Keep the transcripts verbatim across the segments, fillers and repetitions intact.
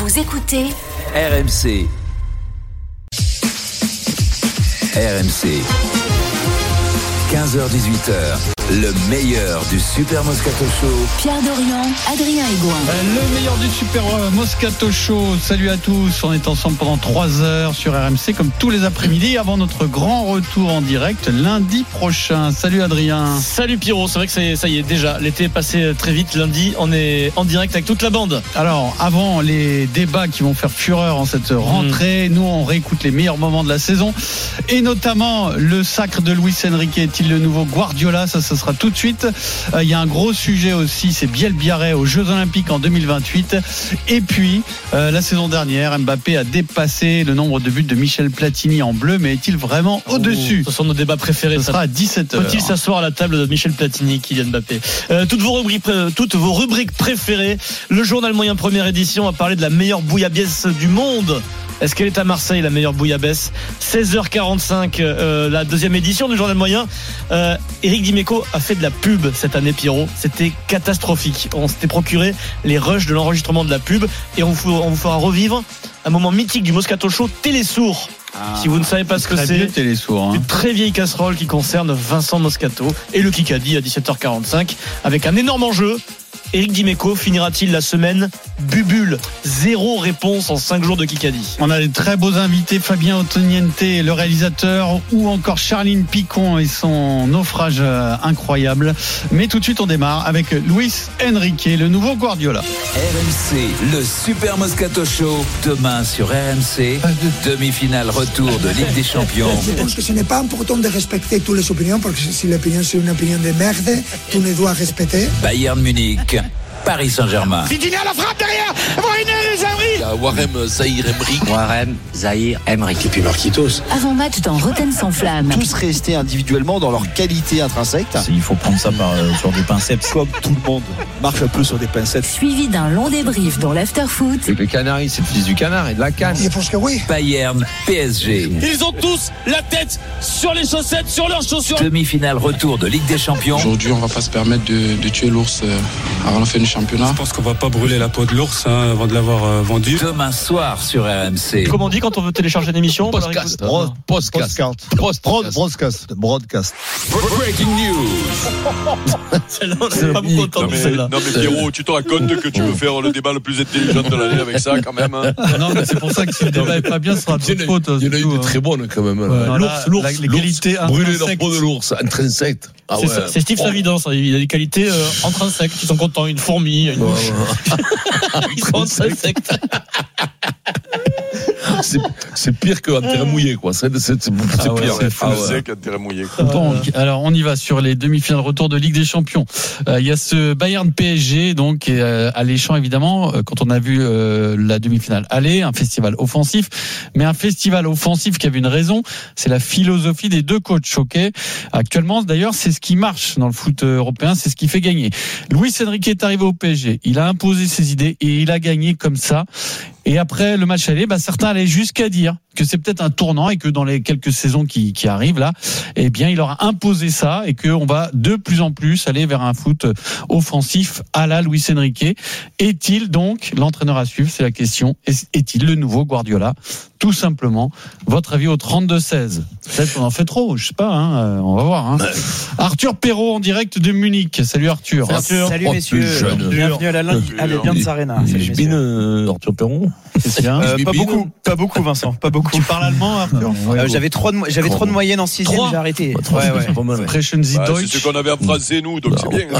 Vous écoutez R M C. R M C. quinze heures dix-huit heures. Le meilleur du Super Moscato Show. Pierre Dorian, Adrien Aigouin. Le meilleur du Super Moscato Show. Salut à tous. On est ensemble pendant trois heures sur R M C, comme tous les après-midi, avant notre grand retour en direct lundi prochain. Salut Adrien. Salut Pierrot. C'est vrai que c'est, ça y est, déjà, l'été est passé très vite. Lundi, on est en direct avec toute la bande. Alors, avant les débats qui vont faire fureur en cette rentrée, mmh. nous, on réécoute les meilleurs moments de la saison. Et notamment, le sacre de Luis Enrique est-il le nouveau Guardiola? Ça, ça sera tout de suite. Il euh, y a un gros sujet aussi, c'est Biel Biarré aux Jeux Olympiques en deux mille vingt-huit. Et puis, euh, la saison dernière, Mbappé a dépassé le nombre de buts de Michel Platini en bleu, mais est-il vraiment oh, au-dessus? Ce sont nos débats préférés. Ce sera à dix-sept heures. Faut-il s'asseoir à la table de Michel Platini, Kylian Mbappé? euh, toutes, vos rubriques, euh, toutes vos rubriques préférées. Le journal moyen première édition a parlé de la meilleure bouillabaisse du monde. Est-ce qu'elle est à Marseille, la meilleure bouillabaisse? seize heures quarante-cinq, euh, la deuxième édition du journal moyen. Euh, Eric Dimeco a fait de la pub cette année, Pierrot. C'était catastrophique. On s'était procuré les rushs de l'enregistrement de la pub et on vous, on vous fera revivre un moment mythique du Moscato Show, Télésourd. Ah, si vous ne savez pas ce que c'est, Télésourd, hein. Une très vieille casserole qui concerne Vincent Moscato et le Kikadi à dix-sept heures quarante-cinq avec un énorme enjeu. Eric Dimeco finira-t-il la semaine bubule? Zéro réponse en cinq jours de Kikadi. On a des très beaux invités, Fabien Ottoniente, le réalisateur, ou encore Charline Picon et son naufrage incroyable. Mais tout de suite, on démarre avec Luis Enrique, le nouveau Guardiola. R M C, le Super Moscato Show, demain sur R M C, demi-finale retour de Ligue des Champions. Je pense que ce n'est pas important de respecter toutes les opinions, parce que si l'opinion c'est une opinion de merde, tu ne dois respecter. Bayern Munich, Paris Saint-Germain. Vitinha à la frappe derrière. Il y a Warem Zahir Emery. Warem Zahir Emery. Et puis Marquitos. Avant-match dans Rotten sans flamme. Tous rester individuellement dans leur qualité intrinsèque. Il faut prendre ça par, euh, sur des pincettes. Comme tout le monde marche un peu sur des pincettes. Suivi d'un long débrief dans l'after-foot. Le Canaries, c'est le fils du canard et de la canne. Je pense que oui. Bayern, P S G. Ils ont tous la tête sur les chaussettes, sur leurs chaussures. Demi-finale retour de Ligue des Champions. Aujourd'hui, on va pas se permettre de, de tuer l'ours euh, avant la fin du championnat. Je pense qu'on va pas brûler la peau de l'ours hein, avant de l'avoir euh, vendu. Demain soir sur R M C. Comment on dit quand on veut télécharger une émission? Podcast. Podcast. Broadcast. Broadcast. Breaking news. Celle-là, on n'est pas beaucoup content non, de mais, celle-là. Non mais Pierrot, tu te racontes que tu veux faire le débat le plus intelligent de l'année avec ça quand même. Hein. Non mais c'est pour ça que si le débat est pas bien, ce sera de votre faute. Il y en a eu de très bonnes quand même. Ouais, l'ours, l'ours, l'égalité brûler la peau de l'ours, intrinsèque. Ah ouais. c'est, c'est Steve oh. Savidan, ça. Il a des qualités euh, intrinsèques qui sont contents. Une fourmi, une mouche. Ouais, ouais. Ils sont intrinsèques. C'est, c'est pire qu'un terrain mouillé, quoi. C'est, c'est, c'est, c'est ah ouais, pire. C'est français qu'un terrain mouillé. Donc, alors, on y va sur les demi-finales retour de Ligue des Champions. Euh, il y a ce Bayern P S G, donc, qui est euh, alléchant, évidemment, euh, quand on a vu euh, la demi-finale aller, un festival offensif, mais un festival offensif qui avait une raison, c'est la philosophie des deux coachs, ok? Actuellement, d'ailleurs, c'est ce qui marche dans le foot européen, c'est ce qui fait gagner. Luis Enrique est arrivé au P S G, il a imposé ses idées et il a gagné comme ça. Et après le match aller, bah, certains allaient jusqu'à dire que c'est peut-être un tournant et que dans les quelques saisons qui, qui arrivent là, eh bien, il aura imposé ça et qu'on va de plus en plus aller vers un foot offensif à la Luis Enrique. Est-il donc l'entraîneur à suivre? C'est la question. Est-il le nouveau Guardiola? Tout simplement. Votre avis au trente-deux seize. Peut-être qu'on en fait trop, je sais pas, hein, on va voir. Hein. Arthur Perrault en direct de Munich. Salut Arthur. Salut, Arthur. Salut messieurs. Bienvenue à la Allianz Arena. Salut messieurs. Arthur Perrault. C'est bien. Euh, pas beaucoup, pas beaucoup Vincent, pas beaucoup. Tu parles allemand, Arthur? euh, J'avais trop de, j'avais trop de moyenne en sixième, j'ai arrêté. Ouais, ouais. C'est pas mal. Ouais. C'est ce qu'on avait en français nous, donc c'est bien.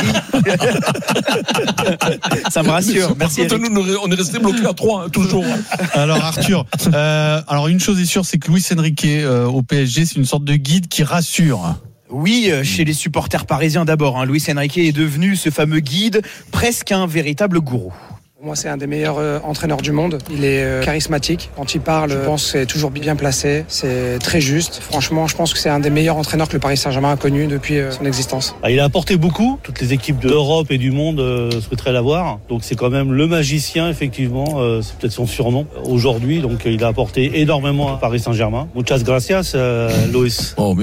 Ça me rassure. Merci. Nous, on est resté bloqué à trois, hein, toujours. Alors Arthur, euh, alors une chose est sûre, c'est que Luis Enrique euh, au P S G, c'est une sorte de guide qui rassure. Oui, chez les supporters parisiens d'abord. Hein. Luis Enrique est devenu ce fameux guide, presque un véritable gourou. Pour moi, c'est un des meilleurs euh, entraîneurs du monde. Il est euh, charismatique. Quand il parle, je pense que c'est toujours bien placé. C'est très juste. Franchement, je pense que c'est un des meilleurs entraîneurs que le Paris Saint-Germain a connu depuis euh, son existence. Ah, il a apporté beaucoup. Toutes les équipes d'Europe et du monde euh, souhaiteraient l'avoir. Donc c'est quand même le magicien, effectivement. Euh, c'est peut-être son surnom aujourd'hui. Donc il a apporté énormément à Paris Saint-Germain. Muchas gracias, euh, Luis. Oh, bien.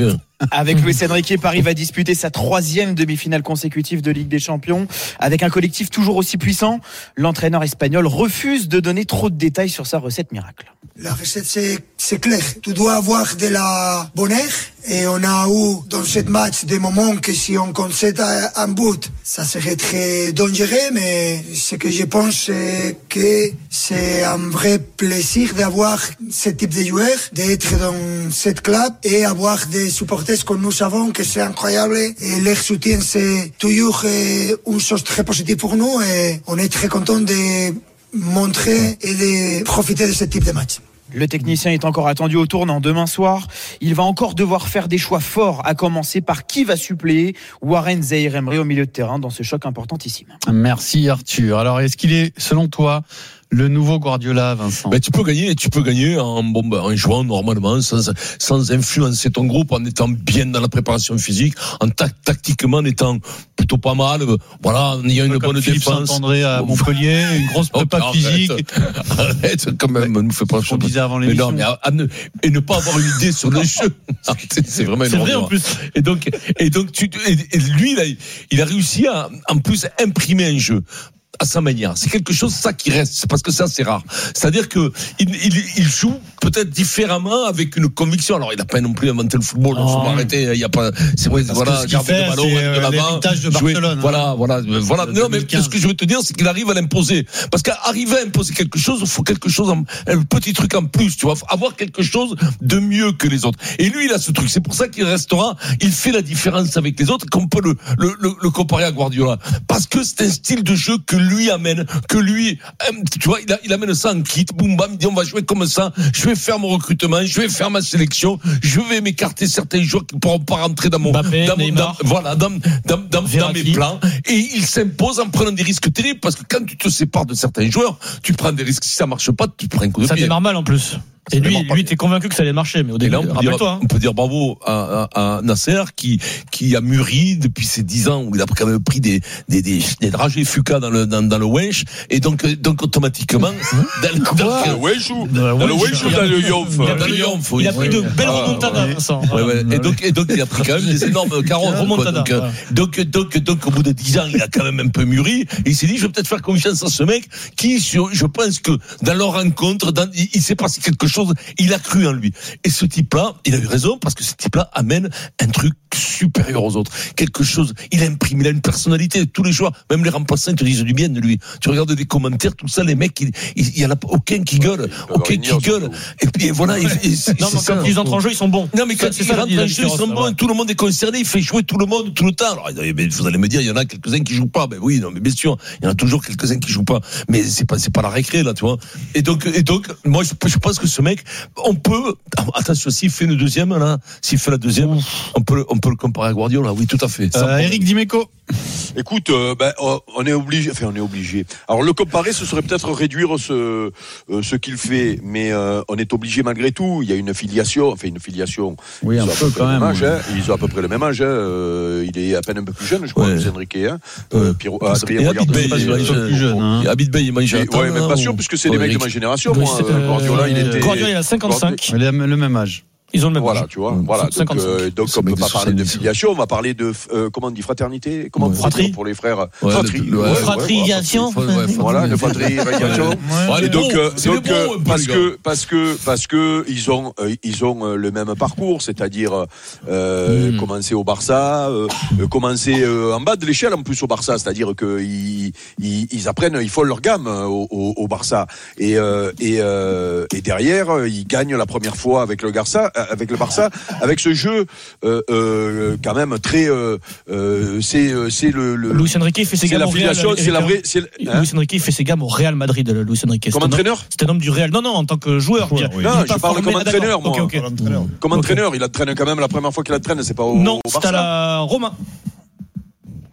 Avec Luis Enrique, Paris va disputer sa troisième demi-finale consécutive de Ligue des Champions. Avec un collectif toujours aussi puissant, l'entraîneur espagnol refuse de donner trop de détails sur sa recette miracle. La recette, c'est, c'est clair. Tu dois avoir de la bonheur. Et on a eu dans ce match des moments que si on concède un but, ça serait très dangereux, mais ce que je pense, c'est que c'est un vrai plaisir d'avoir ce type de joueurs, d'être dans cette club et avoir des supporters comme nous savons que c'est incroyable. Et leur soutien, c'est toujours une chose très positive pour nous et on est très content de montrer et de profiter de ce type de match. Le technicien est encore attendu au tournant demain soir. Il va encore devoir faire des choix forts, à commencer par qui va suppléer Warren Zaïre-Emery au milieu de terrain dans ce choc importantissime. Merci Arthur. Alors, est-ce qu'il est, selon toi, le nouveau Guardiola, Vincent? Ben, tu peux gagner, tu peux gagner en, bon, ben, en jouant normalement, sans, sans influencer ton groupe, en étant bien dans la préparation physique, en ta- tactiquement en étant plutôt pas mal. Voilà, il y a une Comme bonne Philippe défense. Saint-André à Montpellier, une grosse prépa oh, physique. Arrête, arrête, quand même, ne fais pas ce qu'on disait avant l'émission. Mais non, mais à, à ne, et ne pas avoir une idée sur le jeu. C'est, c'est vraiment C'est vrai en plus. Et donc, et donc, tu, et, et lui, il a, il a réussi à, en plus, imprimer un jeu à sa manière. C'est quelque chose, ça qui reste. C'est parce que ça, c'est rare. C'est-à-dire que il, il, il joue peut-être différemment avec une conviction. Alors, il n'a pas non plus inventé le football. Il faut arrêter. Il y a pas, c'est vrai, parce voilà, garder le ballon, c'est de l'avant. l'héritage de jouer, Barcelone. voilà, hein. voilà, voilà. De non, mais deux mille quinze. ce que je veux te dire, c'est qu'il arrive à l'imposer. Parce qu'arriver à imposer quelque chose, il faut quelque chose, en, un petit truc en plus, tu vois. Avoir quelque chose de mieux que les autres. Et lui, il a ce truc. C'est pour ça qu'il restera, il fait la différence avec les autres, qu'on peut le, le, le, le comparer à Guardiola. Parce que c'est un style de jeu que lui amène, que lui, tu vois, il, a, il amène ça en kit, boum bam, il dit on va jouer comme ça, je vais faire mon recrutement, je vais faire ma sélection, je vais m'écarter certains joueurs qui ne pourront pas rentrer dans mon, Mbappé, dans, mon Neymar, dans, voilà, dans, dans, dans, dans mes plans, et il s'impose en prenant des risques terribles, parce que quand tu te sépares de certains joueurs, tu prends des risques, si ça marche pas, tu prends un coup de ça pied. démarre mal en plus. Et lui, lui, t'es convaincu que ça allait marcher, mais au début, rappelle-toi. Hein. On peut dire bravo à, à, à Nasser qui qui a mûri depuis ces dix ans où il a quand même pris des des des, des dragées Fuka dans le dans, dans le Wench et donc donc automatiquement dans le dans le Wench ou dans le Wench ou dans le Yonf. Dans le Yonf. Il a pris de belles remontadas, Vincent. Et donc et donc il a pris quand même des énormes carottes. Remontadas. Donc donc donc au bout de dix ans, il a quand même un peu mûri. Et il s'est dit je vais peut-être faire confiance à ce mec qui sur je pense que dans leur rencontre dans, il, il s'est passé quelque chose, il a cru en lui. Et ce type-là, il a eu raison parce que ce type-là amène un truc supérieur aux autres. Quelque chose, il imprime, il a une personnalité. Tous les joueurs, même les remplaçants, ils te disent du bien de lui. Tu regardes des commentaires, tout ça, les mecs, il, il, il y en a aucun qui gueule, aucun qui gueule. Et puis voilà, il, il, c'est, non, mais c'est quand ça. ils entrent en jeu, ils sont bons. Non, mais quand ils rentrent en jeu, ils sont bons, tout le monde est concerné, il fait jouer tout le monde tout le temps. Alors, vous allez me dire, il y en a quelques-uns qui jouent pas. Ben oui, non, mais bien sûr, il y en a toujours quelques-uns qui jouent pas. Mais c'est pas, c'est pas la récré, là, tu vois. Et donc, et donc, moi, je, je pense que ce mec, on peut, attention, s'il fait une deuxième, là, s'il fait la deuxième, on peut, on peut le comparer à Guardiola, oui, tout à fait. Euh, Eric Dimeco. Écoute, euh, ben, on est obligé, enfin, on est obligé. Alors, le comparer, ce serait peut-être réduire ce, euh, ce qu'il fait, mais euh, on est obligé malgré tout. Il y a une filiation, enfin, une filiation. Oui, un peu quand même. Âge, oui. hein. Ils ont à peu près le même âge, hein. euh, il est à peine un peu plus jeune, je crois, ouais. Luis Enrique, hein. Euh, Pierrot, euh, Adrien, regarde. Il est plus jeune, hein. Habite Bay, il mange. Ouais, même pas sûr, puisque c'est des mecs de ma génération, moi. Guardiola, il était. Guardiola, il a cinquante-cinq. Il a le même âge. Ils ont le même voilà, âge. tu vois. Voilà. Donc, euh, donc on peut pas parler de filiation, on va parler de, euh, comment on dit, fraternité, comment ouais. fratrie pour les frères. Ouais, fratrie. Le, le, ouais, fratrisation. Ouais, ouais, voilà, de fratrisation. Ouais, et donc, bon, euh, donc bon, euh, peu, parce que, parce que, parce que ils ont, euh, ils ont euh, le même parcours, c'est-à-dire euh, mm. commencer au Barça, euh, commencer euh, en bas de l'échelle en plus au Barça, c'est-à-dire que ils, ils, ils apprennent, ils font leur gamme au, au, au Barça, et euh, et euh, et derrière, ils gagnent la première fois avec le Barça, avec le Barça. Avec ce jeu, euh, euh, quand même très, euh, euh, c'est, c'est le, le. Luis Enrique fait ses gammes au Real. C'est la vraie. C'est, hein Luis Enrique fait ses gammes au Real Madrid. Luis Enrique. Comme entraîneur. C'est un homme du Real. Non, non, en tant que joueur. Oui. Non, je parle comme entraîneur, moi. Okay, okay. Comme entraîneur, il entraîne quand même la première fois qu'il entraîne, c'est pas au. Non, au c'est à la Roma.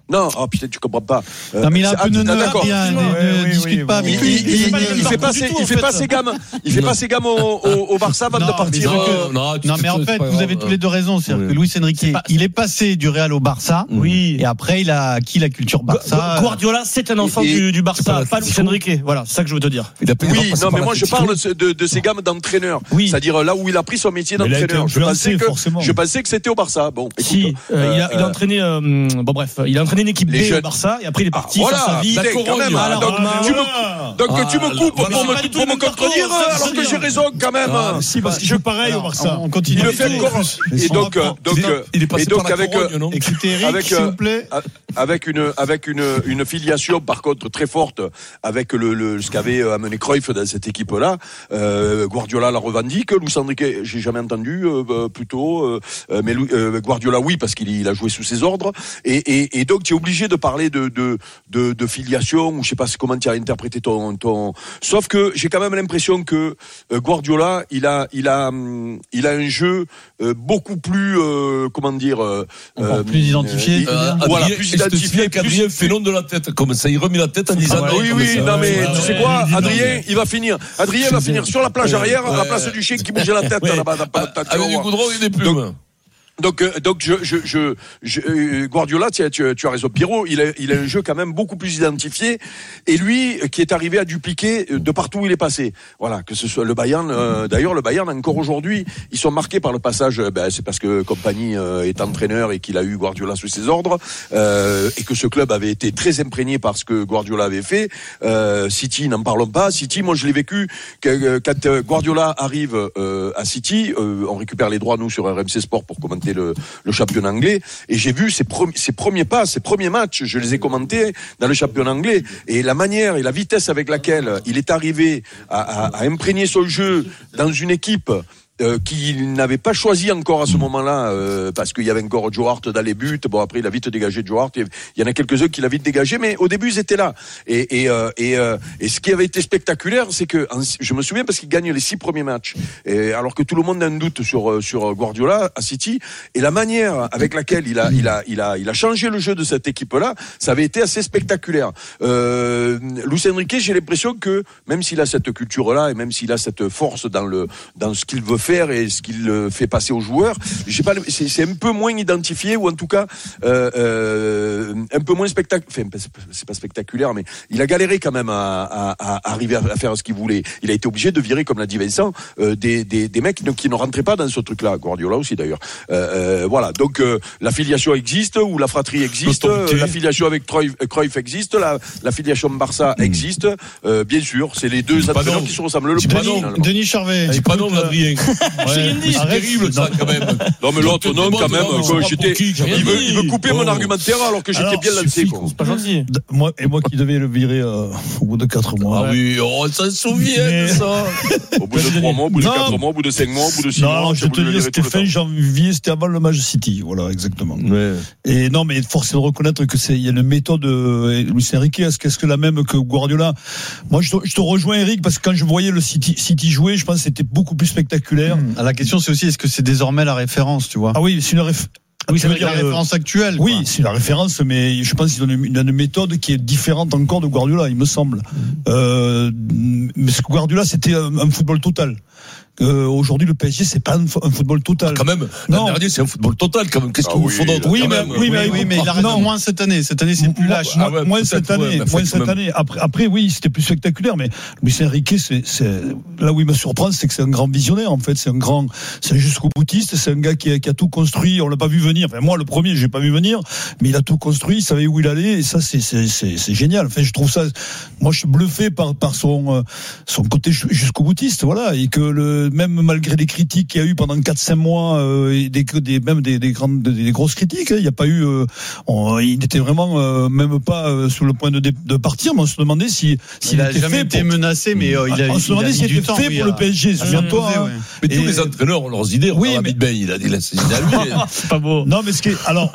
Non, oh putain, tu comprends pas. Euh, non, mais il a un peu de nerfs, il ne discute pas avec lui. Il fait pas ses, il fait pas ses gammes. Il fait pas ses gammes au Barça avant de partir. Non, mais en fait, vous avez tous les deux raison. C'est-à-dire que Luis Enrique, il est passé du Real au Barça. Oui. Et après, il a acquis la culture Barça. Guardiola, c'est un enfant du Barça, pas Luis Enrique. Voilà, c'est ça que je veux te dire. Oui, non, mais moi, je parle de ses gammes d'entraîneur. C'est-à-dire là où il a pris son métier d'entraîneur. Je pensais que, je pensais que c'était au Barça. Bon. Si, il a entraîné, bon, bref, il a entraîné une équipe B au Barça et après il est parti faire sa vie. Donc tu me coupes pour me contredire alors que j'ai raison quand même. Si, parce qu'il joue pareil au Barça. On continue. Il le fait encore. Et donc, donc, il est passé par la Corogne, non ? Écoutez Eric, s'il vous plaît. Avec une, avec une, une filiation par contre très forte avec le, le ce qu'avait amené Cruyff dans cette équipe-là. Euh, Guardiola la revendique. Luis Enrique, j'ai jamais entendu euh, plutôt, euh, mais euh, Guardiola oui parce qu'il il a joué sous ses ordres. Et, et, et donc tu es obligé de parler de, de, de, de filiation ou je sais pas comment tu as interprété ton, ton. Sauf que j'ai quand même l'impression que euh, Guardiola, il a, il a, il a un jeu euh, beaucoup plus, euh, comment dire, euh, euh, plus identifié. Euh, voilà, Adrien, plus identifié. Adrien fait long de la tête, comme ça, il remet la tête en disant. Ah, oui, oui, non mais tu sais quoi, Adrien, il va finir. Adrien va finir sur la plage arrière, à la place du chien qui bougeait la tête là-bas. Avec du goudron, il n'est plus. Donc, donc, je, je, je, je Guardiola, tu, tu, tu as raison, Pierrot, il a, il a un jeu quand même beaucoup plus identifié, et lui, qui est arrivé à dupliquer de partout où il est passé. Voilà, que ce soit le Bayern, euh, d'ailleurs, le Bayern, encore aujourd'hui, ils sont marqués par le passage, ben, c'est parce que Kompany euh, est entraîneur et qu'il a eu Guardiola sous ses ordres, euh, et que ce club avait été très imprégné par ce que Guardiola avait fait. Euh, City, n'en parlons pas. City, moi, je l'ai vécu, que, quand Guardiola arrive euh, à City, euh, on récupère les droits, nous, sur R M C Sport pour commenter Le, le championnat anglais et j'ai vu ses, pre- ses premiers pas, ses premiers matchs, je les ai commentés dans le championnat anglais et la manière et la vitesse avec laquelle il est arrivé à, à, à imprégner son jeu dans une équipe Euh, qu'il n'avait pas choisi encore à ce moment-là euh, parce qu'il y avait encore Joe Hart dans les buts. Bon après il a vite dégagé Joe Hart. Il y en a quelques-uns qu'il a vite dégagé, mais au début ils étaient là. Et et euh, et, euh, et ce qui avait été spectaculaire, c'est que je me souviens parce qu'il gagne les six premiers matchs. Et alors que tout le monde a un doute sur sur Guardiola à City et la manière avec laquelle il a il a il a il a changé le jeu de cette équipe-là, ça avait été assez spectaculaire. Euh, Luis Enrique, j'ai l'impression que même s'il a cette culture-là et même s'il a cette force dans le dans ce qu'il veut faire et ce qu'il fait passer aux joueurs, j'ai pas, c'est, c'est un peu moins identifié ou en tout cas euh, euh, un peu moins spectaculaire. Enfin, c'est pas spectaculaire, mais il a galéré quand même à, à, à arriver à faire ce qu'il voulait. Il a été obligé de virer, comme l'a dit Vincent, euh, des, des, des mecs qui ne rentraient pas dans ce truc-là. Guardiola aussi d'ailleurs. Euh, euh, voilà. Donc euh, la filiation existe ou la fratrie existe, euh, la filiation avec Cruyff, Cruyff existe, la, la filiation Barça existe. Euh, bien sûr, c'est les deux entraîneurs qui se ressemblent le plus. Denis Charvet. Dis pas non, Adrien. Ouais, c'est terrible ça quand même. Non mais l'autre non quand même. Quoi, j'étais, il veut, il veut couper oh. mon argumentaire alors que j'étais alors, bien lancé. Quoi. C'est pas gentil. Moi et moi qui devais le virer euh, au bout de quatre mois. Ah oui, on s'en souvient mais... de ça. Au bout de trois mois, au bout de non. quatre mois, au bout de cinq mois, au bout de six non, mois. Non, je te dis, c'était fin janvier, c'était avant le match City, voilà exactement. Ouais. Et non, mais force est de reconnaître que c'est, il y a une méthode. Euh, Luis Enrique, est-ce qu'est-ce que la même que Guardiola? Moi, je te, je te rejoins, Eric, parce que quand je voyais le City, City jouer, je pense que c'était beaucoup plus spectaculaire. Mmh. La question, c'est aussi, est-ce que c'est désormais la référence, tu vois? Ah oui, c'est une référence. Oui, ça veut dire la référence actuelle. Oui, quoi. C'est la référence, mais je pense qu'il a une, une, une méthode qui est différente encore de Guardiola, il me semble. Mmh. Euh, mais ce Guardiola, c'était un, un football total. Euh, aujourd'hui, le P S G, c'est pas un, un football total. Ah, quand même. L'an dernier, c'est un football total, quand même. Qu'est-ce ah, que oui, vous faites d'autre? Oui, mais, oui, mais, oui, mais il arrête non, moins cette année. Cette année, c'est plus lâche. Ah ouais, moins cette année. Ouais, moins cette année. Après, après, oui, c'était plus spectaculaire, mais Luis Enrique, c'est, c'est, là où il me surprend, c'est que c'est un grand visionnaire, en fait. C'est un grand, c'est un jusqu'au boutiste. C'est un gars qui a, qui a tout construit. On l'a pas vu venir. Enfin, moi, le premier, j'ai pas vu venir, mais il a tout construit. Il savait où il allait. Et ça, c'est, c'est, c'est, c'est génial. Enfin, je trouve ça, moi, je suis bluffé par, par son, son côté jusqu'au boutiste, voilà. Et que le, même malgré les critiques qu'il y a eu pendant quatre cinq mois, euh, et des, des, même des, des, grandes, des, des grosses critiques, hein. Il n'y a pas eu, euh, on, il n'était vraiment euh, même pas euh, sur le point de, de partir, mais on se demandait si, s'il il a était jamais fait été pour... menacé, mais euh, il a, on se demandait s'il était temps, fait oui, pour le P S G, souviens-toi. Hein. Mais et... tous les entraîneurs ont leurs idées. Oui, mais Ben, il a dit là, c'est idéal. C'est pas beau. Non, mais ce qui est, alors.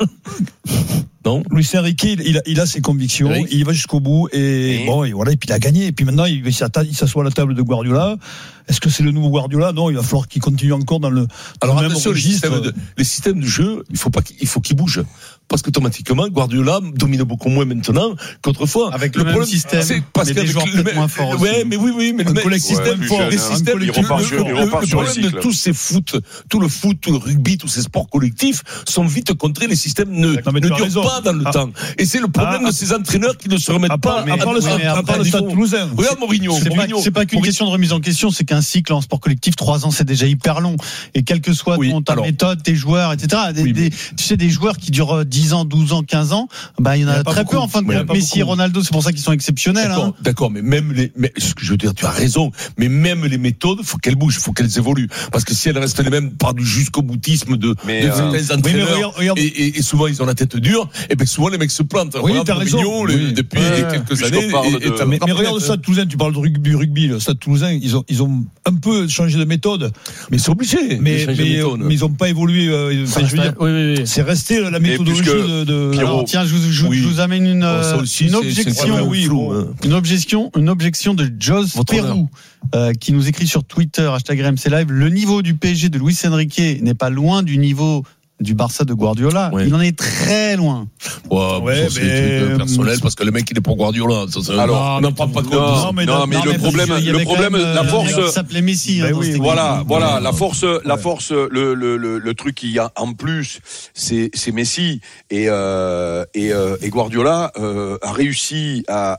Non. Luis Enrique, il, il, a, il a ses convictions, oui. Il va jusqu'au bout et, et bon, et voilà, et puis il a gagné. Et puis maintenant, il, il s'assoit à la table de Guardiola. Est-ce que c'est le nouveau Guardiola? Non, il va falloir qu'il continue encore dans le, dans Alors, le même attention, registre. Les systèmes, de, les systèmes de jeu, il faut pas, qu'il, il faut qu'ils bougent. parce qu'automatiquement, Guardiola domine beaucoup moins maintenant qu'autrefois. Avec le, le même problème, système, c'est parce mais des joueurs peut-être moins forts. Ouais, mais oui, oui, mais le même système fort, les systèmes, le problème de tous ces foot, tout le foot, tout le rugby, tous ces sports collectifs sont vite contrés. Les systèmes ne, ne durent pas dans le ah. temps. Et c'est le problème ah, de ces entraîneurs qui ne se remettent pas à part le Stade Toulousain. Regarde Mourinho. C'est pas, c'est pas qu'une question de remise en question, c'est qu'un cycle en sport collectif, trois ans, c'est déjà hyper long. Et quelle que soit oui, ton, ta alors, méthode, tes joueurs, et cetera. Des, oui, des, tu sais, des joueurs qui durent dix ans, douze ans, quinze ans, bah, il y en a, a très beaucoup. peu en fin de compte. Messi et Ronaldo, c'est pour ça qu'ils sont exceptionnels. D'accord, hein. d'accord, mais même les, mais, ce que je veux dire, tu as raison, mais même les méthodes, faut qu'elles bougent, faut qu'elles évoluent. Parce que si elles restent les mêmes par du jusqu'au boutisme de, mais de euh, certains entraîneurs, oui, regarde, regarde. Et, et, et souvent ils ont la tête dure, et ben souvent les mecs se plantent. Oui, t'as raison. Mignon, oui. Depuis ouais. quelques années. Et, et de... mais, mais regarde le Stade Toulousain, tu parles de rugby, rugby, le Stade Toulousain, ils ont, ils ont un peu changé de méthode. Mais c'est obligé. Mais, mais, mais ils n'ont pas évolué. Euh, enfin, je veux dire, oui, oui, oui. C'est resté la méthodologie de, de. Alors, tiens, je vous, je, oui. je vous amène une, euh, aussi, une objection, oui, flou, hein. une objection, une objection de Jos Perrou, euh, qui nous écrit sur Twitter, hashtag R M C Live. Le niveau du P S G de Luis Enrique n'est pas loin du niveau du Barça de Guardiola, ouais. Il en est très loin. Ouais, ouais ça, mais c'est personnel parce que le mec il est pour Guardiola. Ça, ça, Alors, non, pas, pas non, non, mais, non, mais non, le mais problème, le problème, même, la force. Il s'appelait Messi. Hein, oui, voilà, voilà, la force, ouais. la force, le, le, le, le truc qu'il y a en plus, c'est, c'est Messi et euh, et, euh, et Guardiola euh, a réussi à,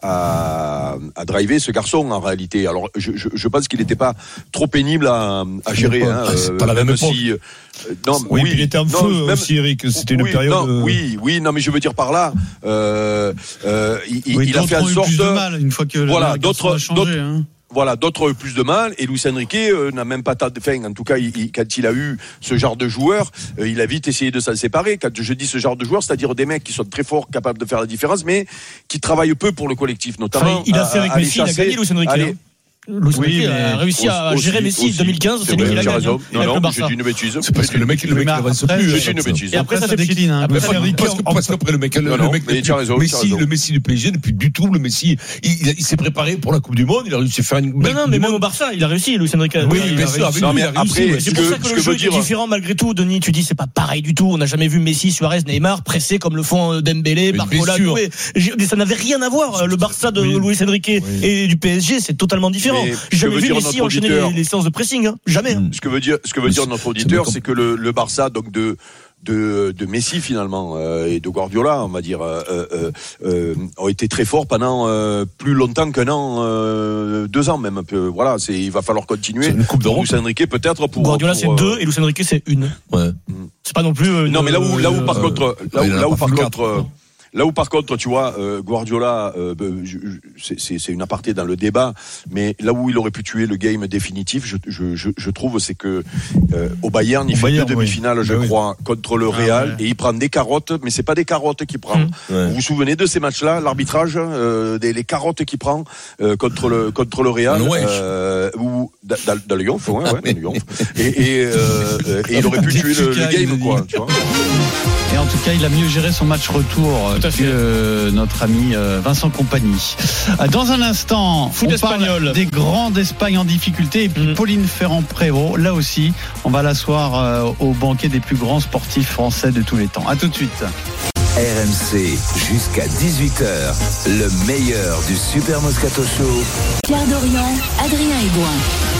à à driver ce garçon en réalité. Alors, je, je, je pense qu'il n'était pas trop pénible à, à gérer. Hein, c'est pas la même si. Euh, non, oui, oui, il était en feu même, aussi, Eric. C'était oui, une période. Non, oui, oui, non, mais je veux dire par là, euh, euh, il, oui, il a fait en sorte. Plus de mal une fois que voilà, d'autres, a changé, d'autres, hein. Voilà, d'autres plus de mal. Et Luis Enrique euh, n'a même pas tant de fin. En tout cas, il, il, quand il a eu ce genre de joueur, euh, il a vite essayé de s'en séparer. Quand je dis ce genre de joueur, c'est-à-dire des mecs qui sont très forts, capables de faire la différence, mais qui travaillent peu pour le collectif, notamment. Enfin, il a fait avec Messi, il a gagné Luis Enrique. Allez, Luis oui, Enrique a réussi à aussi, gérer Messi aussi, deux mille quinze, c'est lui qui l'a gagné. Non, non, non j'ai dit une bêtise. C'est parce que le mec, le mec n'avance plus. J'ai dit une bêtise. Et après, ça décline. Parce qu'après, le mec, le mec, Messi, le Messi du P S G, depuis du tout, le Messi, il s'est préparé pour la Coupe du Monde, il a réussi à faire une belle. Non, non, mais même au Barça, il a réussi, Luis Enrique. Oui, bien sûr. Non, mais après, c'est pour ça que le jeu est différent malgré tout. Denis, tu dis, c'est pas pareil du tout. On n'a jamais vu Messi, Suarez, Neymar pressés comme le font Dembélé, Barcola, Doué. Ça n'avait rien à voir. Le Barça de Luis Enrique et du P S G, c'est totalement différent. J'ai jamais vu Messi enchaîner les, les séances de pressing, hein. Jamais. Hein. Ce que veut dire, ce que veut dire notre auditeur, c'est que le, le Barça, donc de de, de Messi finalement euh, et de Guardiola, on va dire, euh, euh, euh, ont été très forts pendant euh, plus longtemps qu'un an, euh, deux ans même. Un peu. Voilà, c'est il va falloir continuer. C'est une coupe d'Europe. Luis Enrique peut-être pour. Guardiola pour, c'est euh, deux et Luis Enrique c'est une. Ouais. C'est pas non plus. Euh, non, mais là où là où par euh, contre là où, là où par contre. Euh, quatre, Là où par contre, tu vois, euh, Guardiola, euh, je, je, c'est, c'est une aparté dans le débat, mais là où il aurait pu tuer le game définitif, je, je, je, je trouve, c'est que euh, au Bayern, il au fait Bayern, deux demi-finales, oui. je ben crois, oui. contre le Real, ah ouais. et il prend des carottes, mais c'est pas des carottes qu'il prend. Mmh. Ouais. Vous vous souvenez de ces matchs-là, l'arbitrage, euh, des les carottes qu'il prend euh, contre le contre le Real, euh, ou dans, dans le Yonf, ouais, ouais, dans le Yonf. et, et, euh, et il aurait pu tuer le, le game, quoi. Tu vois. Et en tout cas, il a mieux géré son match retour que euh, notre ami euh, Vincent Compagnie. Dans un instant, foot on espagnol, parle des grands d'Espagne en difficulté. Et puis mmh. Pauline Ferrand-Prévot, là aussi, on va l'asseoir euh, au banquet des plus grands sportifs français de tous les temps. À tout de suite. R M C, jusqu'à dix-huit heures, le meilleur du Super Moscato Show. Pierre Dorian, Adrien Aigouin.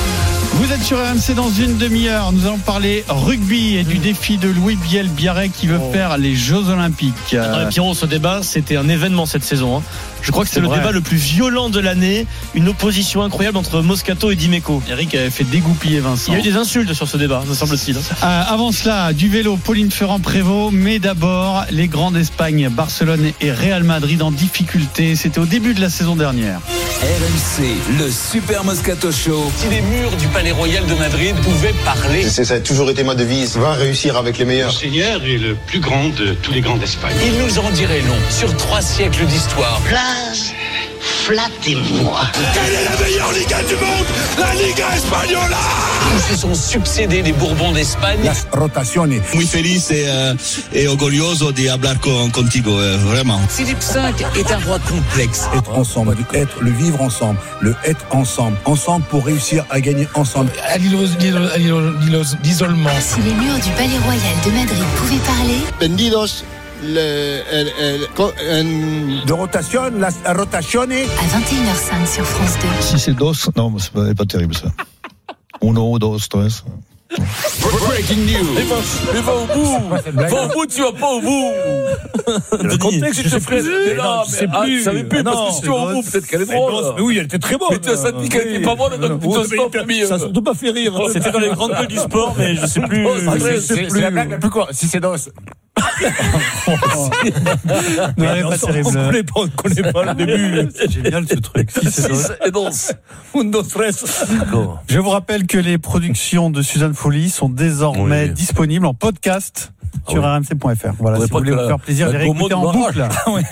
Vous êtes sur R M C dans une demi-heure. Nous allons parler rugby et du défi de Louis Biel-Biarrec qui veut oh. faire les Jeux Olympiques. Attends, Pierrot, ce débat, c'était un événement cette saison. Hein. Je crois que c'est, c'est le vrai. débat le plus violent de l'année. Une opposition incroyable entre Moscato et Dimeco. Eric avait fait dégoupiller Vincent. Il y a eu des insultes sur ce débat, me semble-t-il. Euh, avant cela, du vélo, Pauline Ferrand-Prévôt. Mais d'abord, les grands d'Espagne, Barcelone et Real Madrid en difficulté. C'était au début de la saison dernière. R M C, le Super Moscato Show. Si les murs du Palais Royal de Madrid pouvaient parler. C'est, ça a toujours été ma devise. Va réussir avec les meilleurs. Le Seigneur est le plus grand de tous les grands d'Espagne. Il nous en dirait long sur trois siècles d'histoire. Place, flattez-moi. Quelle est la meilleure Liga du monde? La Liga Española. Ils se sont succédés les Bourbons d'Espagne. Las rotaciones. Muy feliz et, euh, et orgulloso de hablar con, contigo, euh, vraiment. Philippe cinq est un roi complexe. Être ensemble, être, le vivre ensemble, le être ensemble, ensemble pour réussir à gagner ensemble. À l'isolement. Si les murs du Palais Royal de Madrid pouvaient parler. Vendidos le, el, el, de rotation, la rotation est... À vingt et une heures cinq sur France deux. Si c'est dos, non, c'est pas, pas terrible ça. Uno, dos, tres. Breaking news. Mais va, mais va au bout. Va au bout, tu vas pas au bout. Le contexte, je te ferai. Mais non, mais ah, tu savais plus, parce que si tu vas au bout, peut-être qu'elle est drôle. Mais oui, elle était très bonne. Mais tu as senti qu'elle était pas bonne, donc plutôt stop, ami. Ça a surtout pas fait rire. C'était dans les grandes gueules du sport, mais je sais plus. C'est la blague la plus quoi. Si c'est dos. Non, elle est pas terrible. On connaît pas, on connaît pas le début. C'est génial ce truc. Si c'est dos. Un, dos, tres. Je vous rappelle que les productions de Suzanne Folly sont désormais oui. disponibles en podcast ah sur oui. r m c point f r. Voilà, si vous voulez vous faire plaisir, les réécouter en boucle.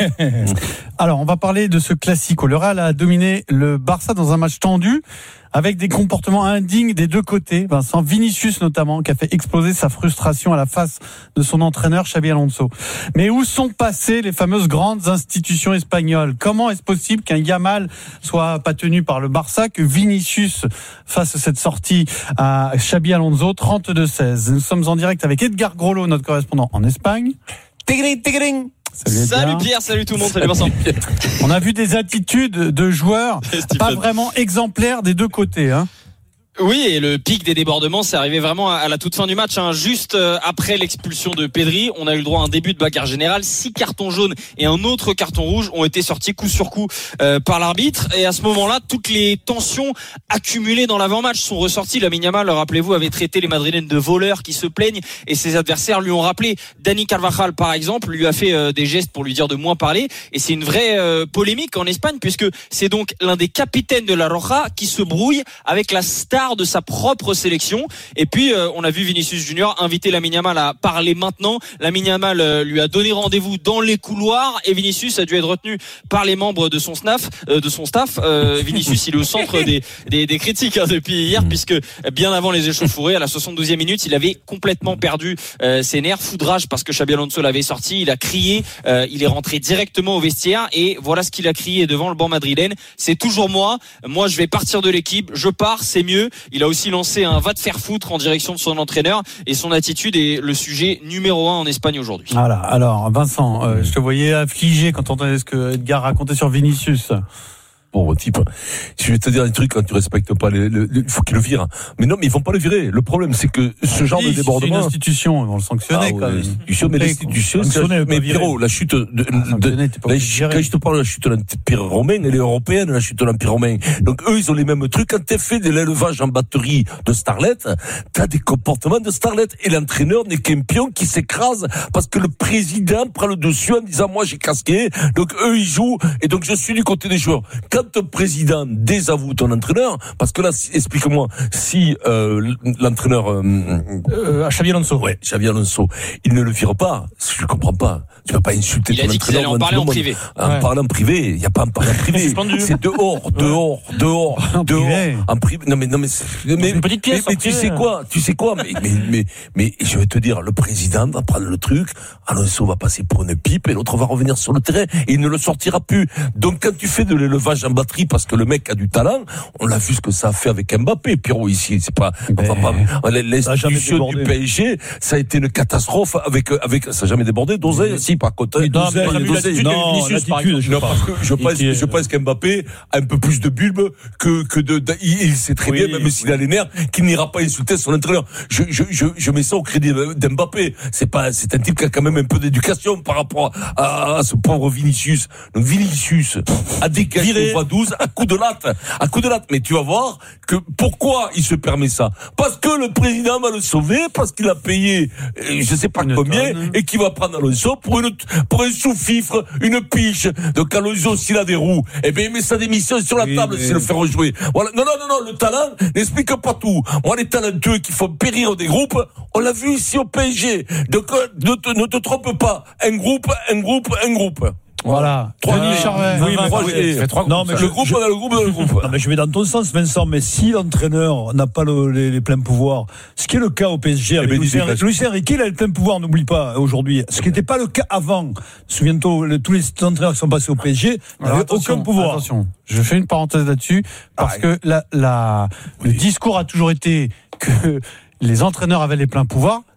Alors, on va parler de ce classico. Le Real a dominé le Barça dans un match tendu, avec des comportements indignes des deux côtés. Vincent, Vinicius notamment, qui a fait exploser sa frustration à la face de son entraîneur Xabi Alonso. Mais où sont passées les fameuses grandes institutions espagnoles? Comment est-ce possible qu'un Yamal soit pas tenu par le Barça, que Vinicius fasse cette sortie à Xabi Alonso? Trente-deux seize. Nous sommes en direct avec Edgar Grollo, notre correspondant en Espagne. Tigring, tigring. Salut, salut Pierre, salut tout le monde, salut Vincent. On a vu des attitudes de joueurs pas vraiment exemplaires des deux côtés, hein. Oui, et le pic des débordements, c'est arrivé vraiment à la toute fin du match, hein. Juste après l'expulsion de Pedri, on a eu le droit à un début de bagarre générale. Six cartons jaunes et un autre carton rouge ont été sortis coup sur coup euh, par l'arbitre. Et à ce moment-là, toutes les tensions accumulées dans l'avant-match sont ressorties. Lamine Yamal, rappelez-vous, avait traité les Madrilènes de voleurs qui se plaignent, et ses adversaires lui ont rappelé. Dani Carvajal, par exemple, lui a fait euh, des gestes pour lui dire de moins parler. Et c'est une vraie euh, polémique en Espagne, puisque c'est donc l'un des capitaines de la Roja qui se brouille avec la star de sa propre sélection. Et puis euh, on a vu Vinicius Junior inviter Lamine Yamal à parler maintenant. Lamine Yamal euh, lui a donné rendez-vous dans les couloirs, et Vinicius a dû être retenu par les membres de son staff. Euh, de son staff. Euh, Vinicius, il est au centre des, des, des critiques hein, depuis hier, puisque bien avant les échauffourées, à la soixante-douzième minute, il avait complètement perdu euh, ses nerfs. Foudrage parce que Xabi Alonso l'avait sorti. Il a crié, euh, il est rentré directement au vestiaire, et voilà ce qu'il a crié devant le banc madrilène: c'est toujours moi. Moi, je vais partir de l'équipe. Je pars, c'est mieux. Il a aussi lancé un va te faire foutre en direction de son entraîneur, et son attitude est le sujet numéro un en Espagne aujourd'hui. Voilà. Alors Vincent, euh, je te voyais affligé quand on entendait ce que Edgar racontait sur Vinicius. Bon type, je vais te dire un truc, quand tu respectes pas les, le, il faut qu'ils le virent. Mais non, mais ils vont pas le virer. Le problème, c'est que ce genre oui, de débordement. C'est une institution, ils vont le sanctionner. Ah, quand même. L'institution, mais l'institution, c'est, mais Pierrot, la chute de, de, de la, quand je te parle de la chute de l'Empire romain, elle est européenne, la chute de l'Empire romain. Donc eux, ils ont les mêmes trucs. Quand t'es fait de l'élevage en batterie de starlet, t'as des comportements de starlet. Et l'entraîneur n'est qu'un pion qui s'écrase parce que le président prend le dessus en disant moi j'ai casqué. Donc eux, ils jouent. Et donc je suis du côté des joueurs. Quand le président désavoue ton entraîneur, parce que là, explique-moi, si euh, l'entraîneur euh, euh, Xabi Alonso, ouais, Xabi Alonso, il ne le vire pas, je comprends pas. Tu vas pas insulter il ton a dit entraîneur. Il allait en parler en privé. En ouais. parlant en privé, il y a pas en parlant en privé. C'est dehors, dehors, dehors, en dehors, privé. en privé. Non mais non mais mais, mais, une petite pièce, mais, mais tu sais quoi, tu sais quoi, mais, mais mais mais je vais te dire, le président va prendre le truc, Alonso va passer pour une pipe et l'autre va revenir sur le terrain et il ne le sortira plus. Donc quand tu fais de l'élevage en batterie parce que le mec a du talent, on l'a vu ce que ça a fait avec Mbappé, Pierrot ici, c'est pas, ben, on va pas l'institution du P S G, ça a été une catastrophe avec avec ça n'a jamais débordé, Dosé, oui. Si par contre. Oui, Dosé, non, Dosé, non, Vinicius, par exemple, non, parce que je pense, est... je pense qu'Mbappé a un peu plus de bulbe que que de, de il, il sait très oui, bien, même s'il a les nerfs, qu'il n'ira pas insulter son entraîneur. Je je je je mets ça au crédit d'Mbappé. C'est pas, c'est un type qui a quand même un peu d'éducation par rapport à, à ce pauvre Vinicius. Donc Vinicius a dégagé au douze à coup de latte, à coup de latte. Mais tu vas voir que pourquoi il se permet ça? Parce que le président va le sauver, parce qu'il a payé, je sais pas une combien, tonne. Et qu'il va prendre Alonso pour une pour un sous-fifre, une piche. Donc Alonso, s'il a des roues, eh bien il met sa démission sur la oui, table, mais... c'est le faire rejouer. Voilà. Non, non, non, non, le talent n'explique pas tout. Moi, les talentueux qui font périr des groupes, on l'a vu ici au P S G. Donc ne te, ne te trompe pas. Un groupe, un groupe, un groupe. Voilà. Trois Denis Charvet. Oui, mais moi, j'ai trois non, mais le groupe dans le groupe dans le groupe. Non, mais je vais dans ton sens, Vincent. Mais si l'entraîneur n'a pas le, les, les pleins pouvoirs, ce qui est le cas au P S G, avec eh ben, Luis Enrique, Luis Enrique, il a le plein pouvoir, n'oublie pas aujourd'hui. Ce qui n'était pas le cas avant. Souviens-toi, le, tous les entraîneurs qui sont passés au P S G n'avaient aucun pouvoir. Attention, je fais une parenthèse là-dessus parce ah, que la, la, oui. le discours a toujours été que les entraîneurs avaient les pleins pouvoirs.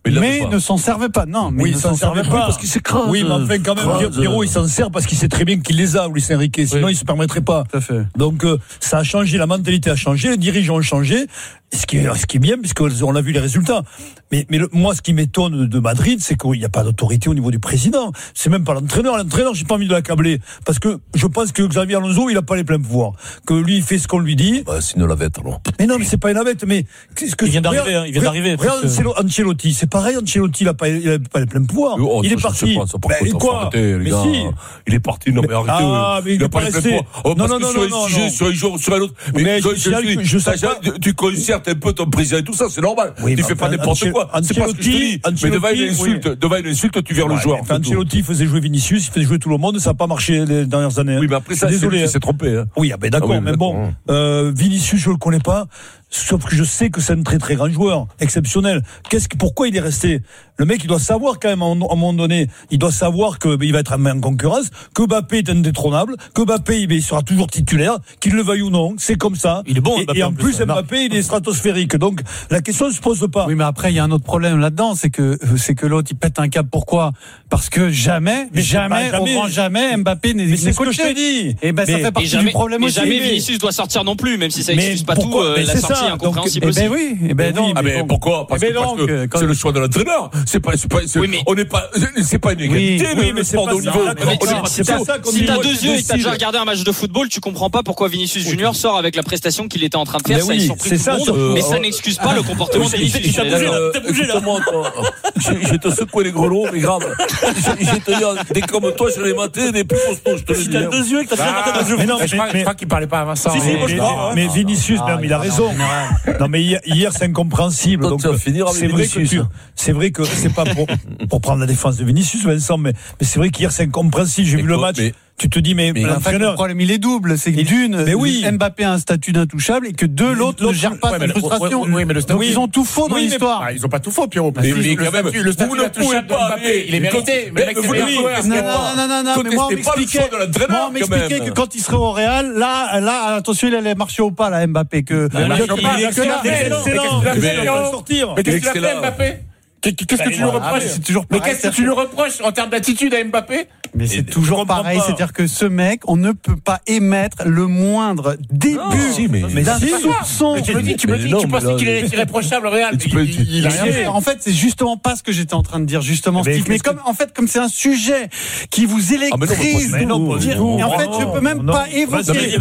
mais ne s'en servait pas. Non, mais oui, il ne s'en servait pas parce qu'il s'écrase. Oui, mais enfin, quand même, Pierrot, il s'en sert parce qu'il sait très bien qu'il les a, Luis Enrique. Sinon, oui. il se permettrait pas. Tout à fait. Donc, euh, ça a changé, la mentalité a changé, les dirigeants ont changé. Ce qui est, ce qui est bien, puisqu'on a vu les résultats. Mais, mais le, moi, ce qui m'étonne de Madrid, c'est qu'il n'y a pas d'autorité au niveau du président. C'est même pas l'entraîneur. L'entraîneur, j'ai pas envie de l'accabler. Parce que je pense que Xavi Alonso, il n'a pas les pleins pouvoirs. Que lui, il fait ce qu'on lui dit. Bah, c'est une navette, alors. Mais non, mais c'est pas une navette, mais, qu'est-ce que il vient d'arriver, hein, il vient d'arriver. Regarde Ancelotti. C'est pareil, Ancelotti, il n'a pas, il a pas les pleins pouvoirs. Oh, il est parti. Pas, ça, ben, quoi? Arrêter, mais gars. Si. Il est parti, non, mais, mais arrêtez. Ah, mais il n'a pas les pleins pouvoirs. Oh, non, parce non, que non, sur non, un sujet, sur un jour, sur un autre. Mais je sais pas. Tu concertes un peu ton président et tout ça, c'est normal. Oui, tu fais pas n'importe quoi. C'est pas ce que je te dis. Mais devant une insulte, devant une insulte, tu vires le joueur. Ancelotti faisait jouer Vinicius, il faisait jouer tout le monde, ça n'a pas marché les dernières années. Oui, mais après ça, désolé, il s'est trompé. Oui, ben d'accord, mais bon, Vinicius, je le connais pas. Sauf que je sais que c'est un très très grand joueur, exceptionnel. Qu'est-ce que, pourquoi il est resté? Le mec, il doit savoir quand même, à un moment donné, il doit savoir que il va être en concurrence, que Mbappé est indétrônable, que Mbappé il sera toujours titulaire, qu'il le veuille ou non, c'est comme ça. Il est bon. Et, Mbappé, et en plus, Mbappé, il est stratosphérique. Donc la question ne se pose pas. Oui, mais après, il y a un autre problème là-dedans, c'est que c'est que l'autre, il pète un câble. Pourquoi? Parce que jamais, mais jamais, jamais, au grand jamais, Mbappé n'est coaché. C'est ce que je te dis. Et ben, ça fait partie jamais, du problème aussi. Et jamais Vinicius doit sortir non plus, même si ça excuse pas tout, euh, la sortie incompréhensible aussi. Ben oui, et ben non. Ah mais pourquoi? Parce que c'est le choix de l'entraîneur. C'est pas, c'est pas, on n'est pas, c'est pas une égalité. Oui, mais sport de haut niveau. Si t'as deux yeux et que t'as déjà regardé un match de football, tu comprends pas pourquoi Vinicius Junior sort avec la prestation qu'il était en train de faire. Ça a surpris tout le monde, mais ça n'excuse pas le comportement de Vinicius. T'as bougé là. Je vais te secouer les grelots, mais grave. Je vais te dire, des comme toi, je l'ai maté, des plus costauds, je te le dis. Si t'as deux yeux et que t'as déjà maté un jeu. Je crois qu'il parlait pas à Vincent. Mais Vinicius, il a raison. Non mais hier c'est incompréhensible. Donc c'est vrai que tu, c'est vrai que c'est pas pour pour prendre la défense de Vinicius, Vincent, mais mais c'est vrai qu'hier c'est incompréhensible. J'ai vu le match. Tu te dis mais, mais en fait, le problème il est double, c'est que d'une, mais oui. Mbappé a un statut d'intouchable et que deux l'autre ne gère pas sa frustration. Oui, mais le statut, donc ils ont tout faux dans oui, l'histoire. Ah, ils ont pas tout faux, Pierrot. Mais, mais quand même, le statut d'intouchable de Mbappé, il est mérité. Mais non, non, non, non, mais moi on m'expliquait, moi on m'expliquait que quand il serait au Real, là, là, attention, il allait marcher au pas là, Mbappé, que il est excellent. Mais qu'est-ce qu'il a fait, Mbappé? Qu'est-ce que tu lui reproches? C'est toujours Mais qu'est-ce que tu lui reproches en termes d'attitude à Mbappé? Mais c'est toujours pareil, c'est-à-dire que ce mec, on ne peut pas émettre le moindre début d'un soupçon. Tu me dis, tu me dis, tu pensais qu'il est irréprochable au Real. Il a rien fait. En fait, c'est justement pas ce que j'étais en train de dire, justement, Steve. Mais comme, en fait, comme c'est un sujet qui vous électrise, et en fait, je peux même pas évoquer.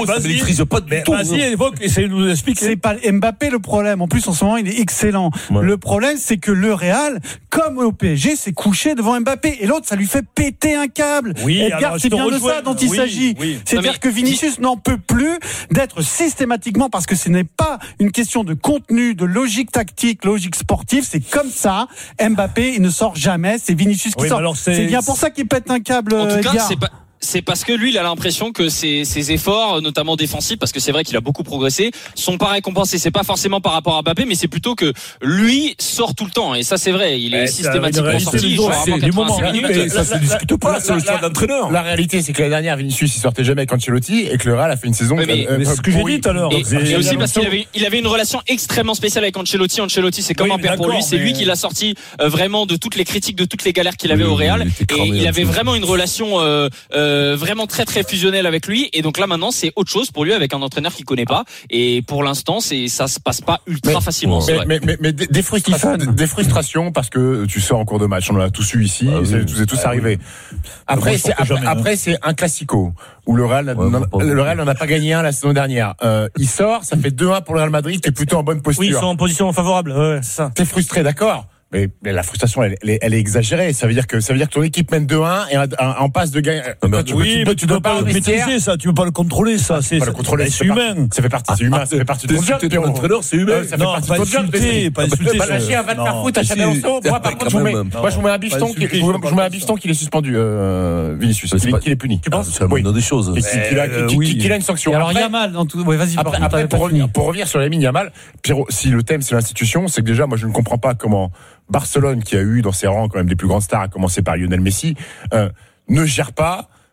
Vas-y, évoque, essaye de nous expliquer. C'est pas Mbappé le problème. En plus, en ce moment, il est excellent. Le problème, c'est que le Real, comme au P S G, s'est couché devant Mbappé. Et l'autre, ça lui fait péter un câble. Oui, Edgar, c'est bien de ça dont il oui, s'agit. Oui. C'est-à-dire mais... que Vinicius n'en peut plus d'être systématiquement, parce que ce n'est pas une question de contenu, de logique tactique, logique sportive, c'est comme ça. Mbappé, il ne sort jamais, c'est Vinicius qui oui, sort. C'est... c'est bien pour ça qu'il pète un câble, en tout Edgar. Cas, c'est pas... C'est parce que lui, il a l'impression que ses, ses efforts, notamment défensifs, parce que c'est vrai qu'il a beaucoup progressé, sont pas récompensés. C'est pas forcément par rapport à Mbappé, mais c'est plutôt que lui sort tout le temps. Et ça, c'est vrai. Il est eh, systématiquement sorti. C'est du moment. Mais ça se discute pas. C'est le choix d'entraîneur. La réalité, c'est que l'année dernière, Vinicius, il sortait jamais avec Ancelotti et que le Real a fait une saison. Mais, mais, euh, mais c'est ce que j'ai dit tout à l'heure. Et, et aussi parce qu'il avait, il avait une relation extrêmement spéciale avec Ancelotti. Ancelotti, c'est comme oui, un père pour lui. C'est lui qui l'a sorti euh, vraiment de toutes les critiques, de toutes les galères qu'il avait au Real. Et il avait vraiment une relation euh, euh, vraiment très très fusionnel avec lui, et donc là maintenant c'est autre chose pour lui avec un entraîneur qu'il connaît pas, et pour l'instant c'est ça se passe pas ultra mais, facilement. Mais, mais, mais, mais des, frustrations, des frustrations parce que tu sors en cours de match, on l'a tous eu ici, ah, c'est, oui. tous ah, arrivé. Oui. Après moi, c'est après, jamais, après hein. c'est un classico où le Real ouais, n'en, le Real n'en a pas gagné un la saison dernière. Euh, il sort, ça fait deux un pour le Real Madrid, qui est plutôt en bonne posture. Oui, ils sont en position favorable. Ouais, c'est ça. T'es frustré, d'accord. Mais, mais la frustration, elle, elle, est, elle est exagérée. Ça veut dire que ça veut dire que ton équipe mène deux un et en passe de gagner. Ben, tu, oui, tu, tu, tu peux pas le maîtriser, ça. Tu peux pas le contrôler, ça. C'est pas le contrôler. C'est humain. Ça fait partie. C'est humain. Ça fait partie de ton job. T'es entraîneur, c'est humain. Ça fait partie de ton job. Pas insulter. Pas lâcher un va te faire foutre à Xabi Alonso. Moi, par contre, je vous mets, moi, je vous mets un bifton qui, je vous mets un bifton qu'il est suspendu, Vinicius. Qu'il est puni. Tu penses? C'est un des choses. Qu'il a une sanction. Alors Yamal, dans tout. Ouais, vas-y. Après, pour revenir, pour revenir sur Lamine Yamal, Pierrot, si le thème c'est l'institution, c'est que déjà, moi, je ne comprends pas comment Barcelone, qui a eu dans ses rangs quand même des plus grandes stars, à commencer par Lionel Messi, euh, ne gère pas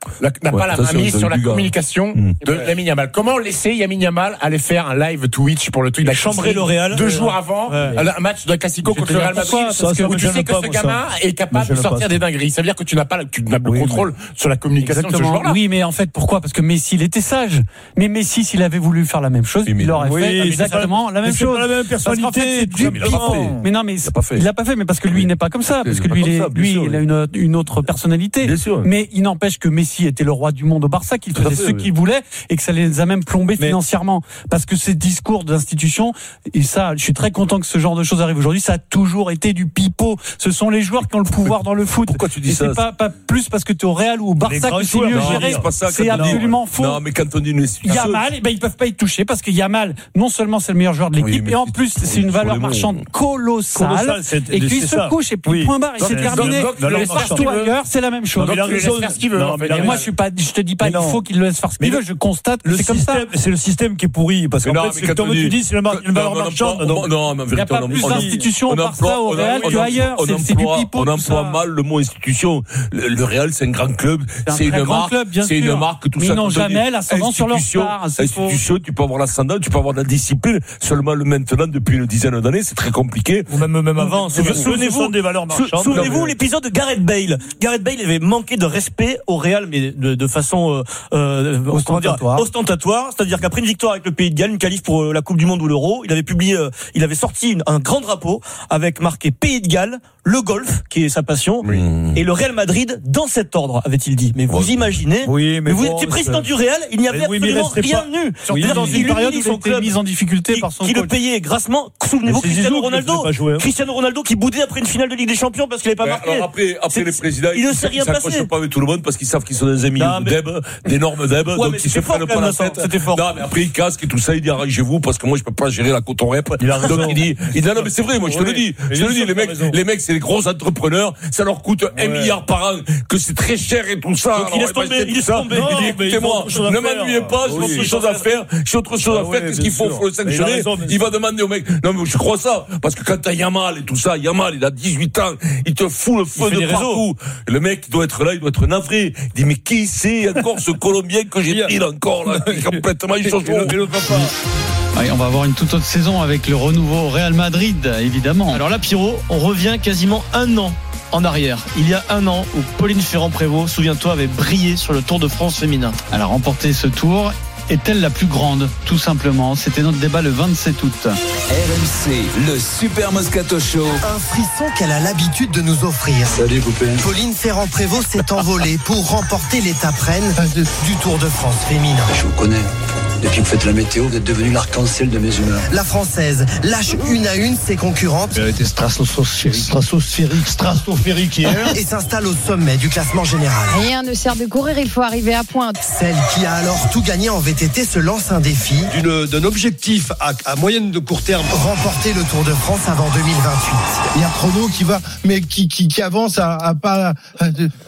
La, n'a Ouais, pas la ça, main c'est mise un sur la du gars. communication Mmh. de Lamine Yamal. Comment laisser Lamine Yamal aller faire un live Twitch pour le truc? Il a chambré le Real deux euh, jours avant ouais. un match de Classico contre le Real Madrid, ça, ça où me tu gêne sais que pas, ce moi, gamin ça. est capable de Me gêne sortir pas, des dingueries. Ça veut dire que tu n'as pas, le- tu n'as pas le Oui, contrôle sur la communication de ce Exactement. joueur-là. Oui, mais en fait, pourquoi? Parce que Messi, il était sage. Mais Messi, s'il avait voulu faire la même chose, Oui, mais il aurait oui, fait c'est exactement pas- la même mais c'est chose. pas la même Parce qu'en personnalité, fait, c'est tout du ça, mais il l'a pas pipeau. fait. Mais non, mais Il l'a pas fait. il l'a pas fait, mais parce que lui, il n'est pas comme ça. Parce Il que est pas lui, il comme est, ça, bien lui, sûr, il oui. a une, une autre personnalité. Bien sûr. Mais il n'empêche que Messi était le roi du monde au Barça, qu'il Tout à faisait fait, ce oui. qu'il voulait et que ça les a même plombés Mais- financièrement. Parce que ces discours d'institution, et ça, je suis très content que ce genre de choses arrive aujourd'hui, ça a toujours été du pipeau. Ce sont les joueurs qui ont le pouvoir dans le foot. Pourquoi tu dis et ça? c'est pas, pas plus parce que tu es au Real ou au Barça grands que c'est joueurs, mieux non, géré. c'est pas ça, C'est quand on dit- absolument faux. Non, mais quand on dit une institution. Yamal, eh ben, ils peuvent pas y toucher parce que Yamal, non seulement c'est le meilleur joueur de l'équipe, Oui, mais et en c'est- plus c'est une pour valeur les mots. marchande colossale, Colossal, c'est- et qu'il c'est se ça. couche et puis Oui. point barre, et Donc, c'est donc, terminé. donc, Le donc, laisse donc, partout donc, ailleurs, c'est la même chose. Non, mais il a Donc, il raison. laisse faire ce qu'il veut, Non, en fait. mais il a Et moi raison. je suis pas, je te dis pas Mais il non. faut qu'il le laisse faire ce qu'il Mais veut, je constate que Le c'est comme ça. système, c'est le système qui est pourri. Parce Mais qu'en non, fait, mais c'est quand comme on tu dit- dis, c'est une mar- une valeur Non, mais on marchande. emploie- donc- Non, mais en Il n'y a vérité, pas on plus on- d'institutions au on Barça, emploie- au on Real on qu'ailleurs. on C'est c'est du emploie- pipeau. On tout emploie ça. mal le mot institution. Le, le Real, c'est un grand club. C'est un C'est très une grand marque. club, bien C'est une sûr. marque, tout Mais ça. ils n'ont Quand on jamais dit l'ascendant sur leur institution, star, c'est faux. Institution, tu peux avoir l'ascendant, tu peux avoir la discipline. Seulement le maintenant, depuis une dizaine d'années, c'est très compliqué. Ou même, même avant. C'est- Ce souvenez-vous- sont des valeurs sou- marchandes. souvenez-vous Non, mais- l'épisode de Gareth Bale. Gareth Bale avait manqué de respect au Real, mais de, de façon euh, euh, comment dire, Ostentatoire. ostentatoire. C'est-à-dire qu'après une victoire avec le Pays de Galles, une qualif pour euh, la Coupe du Monde ou l'Euro, il avait publié, euh, il avait sorti une- un grand drapeau avec marqué Pays de Galles, le golf, qui est sa passion, et le Real Madrid dans cet ordre, avait-il dit. Mais vous imaginez, Oui, mais mais vous bon, étiez président c'est- du Real, il n'y avait Mais oui, mais il absolument restait rien pas- venu. Oui, C'est-à-dire dans qu'il une période humilie où son il était club, mis en difficulté qui, par son qui le coach. payait grassement. Souvenez-vous Mais c'est Cristiano Zizou qui le Ronaldo, faisait pas jouer, hein. Cristiano Ronaldo qui boudait après une finale de Ligue des Champions parce qu'il n'avait pas Ouais, marqué. alors après, après C'est- les présidents, il ne s'est rien ils s'accrochent passé. pas avec tout le monde parce qu'ils savent qu'ils sont des amis Non, mais- d'Eb, d'énormes d'Eb, Ouais, donc mais ils se c'était fort prennent quand pas même, la Vincent, tête. c'était fort. Non, mais après, il casque et tout ça, il dit arrangez-vous parce que moi, je peux pas gérer la coton rep. Il a raison. Donc il dit, il dit, non, mais c'est vrai, moi, je te Oui, le dis. mais Je te le bien dis, sûr les qu'il a mecs, raison. les mecs, c'est des gros entrepreneurs, ça leur coûte un Ouais. milliard par an, que c'est très cher et tout ça. Donc, il Alors, laisse eh ben, tomber, c'est il tout laisse ça. tomber. Il Non, dit, mais ils écoutez-moi, ont autre chose à ne faire. m'ennuyez pas, j'ai Oui. autre chose à faire, j'ai autre chose Ah à ouais, faire, qu'est-ce bien qu'il faut, sûr. faut le Mais il a sanctionner. raison, bien Il sûr. va demander au mec, non, mais je crois ça, parce que quand t'as Yamal et tout ça, Yamal, il a dix-huit ans, il te fout le feu fait de des réseaux. partout. Et le mec, il doit être là, il doit être navré. Il dit, mais qui c'est encore ce Colombien que j'ai pris là encore, là, qui est complètement Et le- et le papa. Ouais, on va avoir une toute autre saison avec le renouveau au Real Madrid, évidemment. Alors là, Pierrot, on revient quasiment un an en arrière. Il y a un an où Pauline Ferrand-Prévot, souviens-toi, avait brillé sur le Tour de France féminin. Elle a remporté ce tour. Est-elle la plus grande, tout simplement? C'était notre débat le vingt-sept août. R M C, le Super Moscato Show. Un frisson qu'elle a l'habitude de nous offrir. Salut, copain. Pauline Ferrand-Prévot s'est envolée pour remporter l'étape reine du Tour de France féminin. Je vous connais. Depuis que vous faites la météo, vous êtes devenu l'arc-en-ciel de mes humeurs. La Française lâche une à une ses concurrentes Elle était stratosphérique, stratosphérique, stratosphérique hier. et s'installe au sommet du classement général. Rien ne sert de courir, il faut arriver à pointe. Celle qui a alors tout gagné en V T T se lance un défi. D'une- D'un objectif à, à moyenne de court terme. Remporter le Tour de France avant deux mille vingt-huit. Il y a Chrono qui va, mais qui, qui, qui avance à, à pas, à,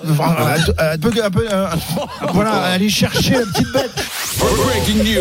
à- à peu, un peu, euh, voilà, à aller chercher la petite bête. Breaking news.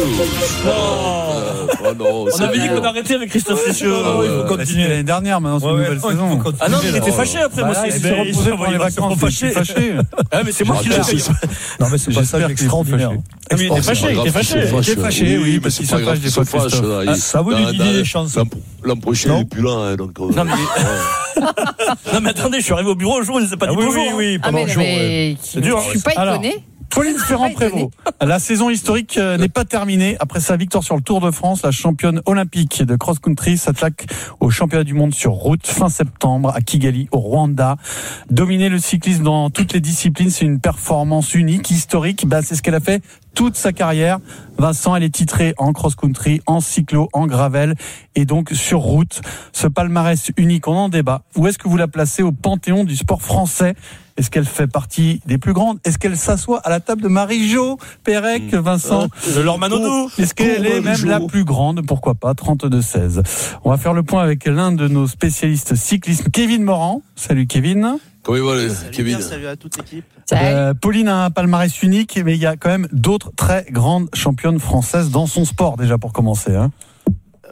On avait dit qu'on arrêtait avec Christophe Cessieux. Ah ouais, bah, c'était l'année dernière, maintenant c'est une Ouais, nouvelle ouais, saison. il faut continuer. Ah non, mais il était fâché après, moi, Bah, c'est il c'est s'est reposé reposé pour pendant les les vacances. vacances, il était fâché. Ah, mais c'est moi qui l'ai fait. Non, mais c'est pas ça J'espère qu'il est l'extraordinaire. fâché. Ah, mais il était fâché, il était fâché. Il était fâché, oui, parce qu'il se fâche des fois, Christophe. Ah, ça vous lui dit des chances. L'an prochain, Non. il est plus là, hein, donc. euh, Non, mais... non, mais attendez, je suis arrivé au bureau un jour, il ne s'est pas Ah dit oui, bonjour. oui, oui, Ah, pendant mais, le jour. ouais. mais C'est dur, je suis pas Alors, étonné. Pauline Ferrand-Prévot. La saison historique euh, n'est pas terminée. Après sa victoire sur le Tour de France, la championne olympique de cross-country s'attaque au championnat du monde sur route fin septembre à Kigali, au Rwanda. Dominer le cyclisme dans toutes les disciplines, c'est une performance unique, historique. Bah, c'est ce qu'elle a fait toute sa carrière. Vincent, elle est titrée en cross-country, en cyclo, en gravel et donc sur route. Ce palmarès unique, on en débat. Où est-ce que vous la placez au panthéon du sport français? Est-ce qu'elle fait partie des plus grandes? Est-ce qu'elle s'assoit à la table de Marie-Jo Pérec, Vincent? De Laure Manodou. Est-ce qu'elle est même la plus grande? Pourquoi pas? trente-deux seize. On va faire le point avec l'un de nos spécialistes cyclisme, Kevin Morand. Salut Kevin. Comment il va, les- Kevin? Salut à toute l'équipe. Euh, Pauline a un palmarès unique, mais il y a quand même d'autres très grandes championnes françaises dans son sport, déjà pour commencer. Hein.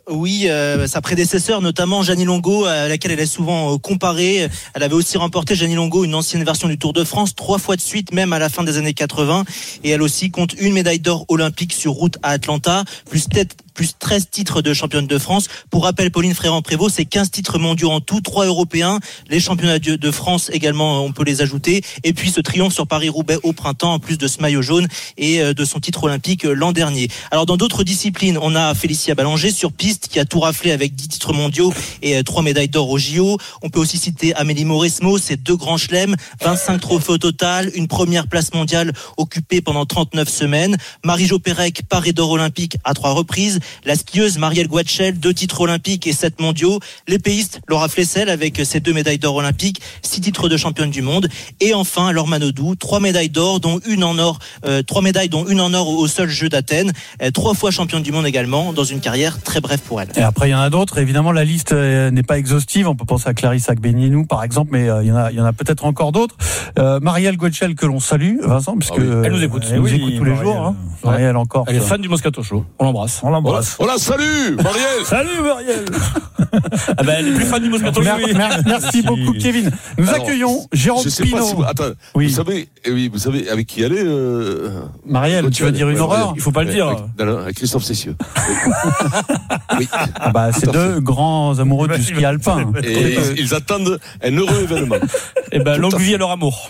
Oui, euh, sa prédécesseur, notamment Jeannie Longo, à laquelle elle est souvent euh, comparée. Elle avait aussi remporté, Jeannie Longo, une ancienne version du Tour de France, trois fois de suite, même à la fin des années quatre-vingts. Et elle aussi compte une médaille d'or olympique sur route à Atlanta, plus tête plus treize titres de championne de France. Pour rappel, Pauline Ferrand-Prévot, c'est quinze titres mondiaux en tout, trois européens, les championnats de France également, on peut les ajouter. Et puis ce triomphe sur Paris-Roubaix au printemps, en plus de ce maillot jaune et de son titre olympique l'an dernier. Alors dans d'autres disciplines, on a Félicia Ballanger sur piste qui a tout raflé avec dix titres mondiaux et trois médailles d'or au J O. On peut aussi citer Amélie Mauresmo, c'est deux grands chelems, vingt-cinq trophées au total, une première place mondiale occupée pendant trente-neuf semaines. Marie-Jo Pérec, parée d'or olympique à trois reprises. La skieuse Marielle Guatchel, deux titres olympiques et sept mondiaux. L'épéiste Laura Flessel avec ses deux médailles d'or olympiques, six titres de championne du monde. Et enfin Laure Manodou, trois médailles d'or, dont une en or, euh, trois médailles dont une en or au seul jeu d'Athènes. Euh, trois fois championne du monde également, dans une carrière très brève pour elle. Et après il y en a d'autres. Évidemment la liste euh, n'est pas exhaustive. On peut penser à Clarisse Agbenienou par exemple, mais euh, il y en a, il y en a peut-être encore d'autres. Euh, Marielle Guatchel que l'on salue, Vincent, puisque ah oui. Elle nous écoute. Elle nous oui, écoute tous Marielle, les jours. Hein. Ouais. Marielle encore. Elle est fan du Moscato Show. On l'embrasse. On l'embrasse. On la salue, Marielle. Salut Marielle. Ah ben, elle est plus fan du Moscato Show. Merci, merci beaucoup Kevin. Nous Alors, accueillons Jérôme je sais Pinault. Pas si vous, attends, oui. vous savez, oui, vous savez avec qui elle est euh, Marielle, tu vas dire une ouais, horreur. Marielle. Il faut pas le dire. Avec, non, non, avec Christophe Cessieux. Oui. Ah bah, c'est deux grands amoureux du ski alpin. Et ils, ils attendent un heureux événement. Et ben, longue vie à leur amour.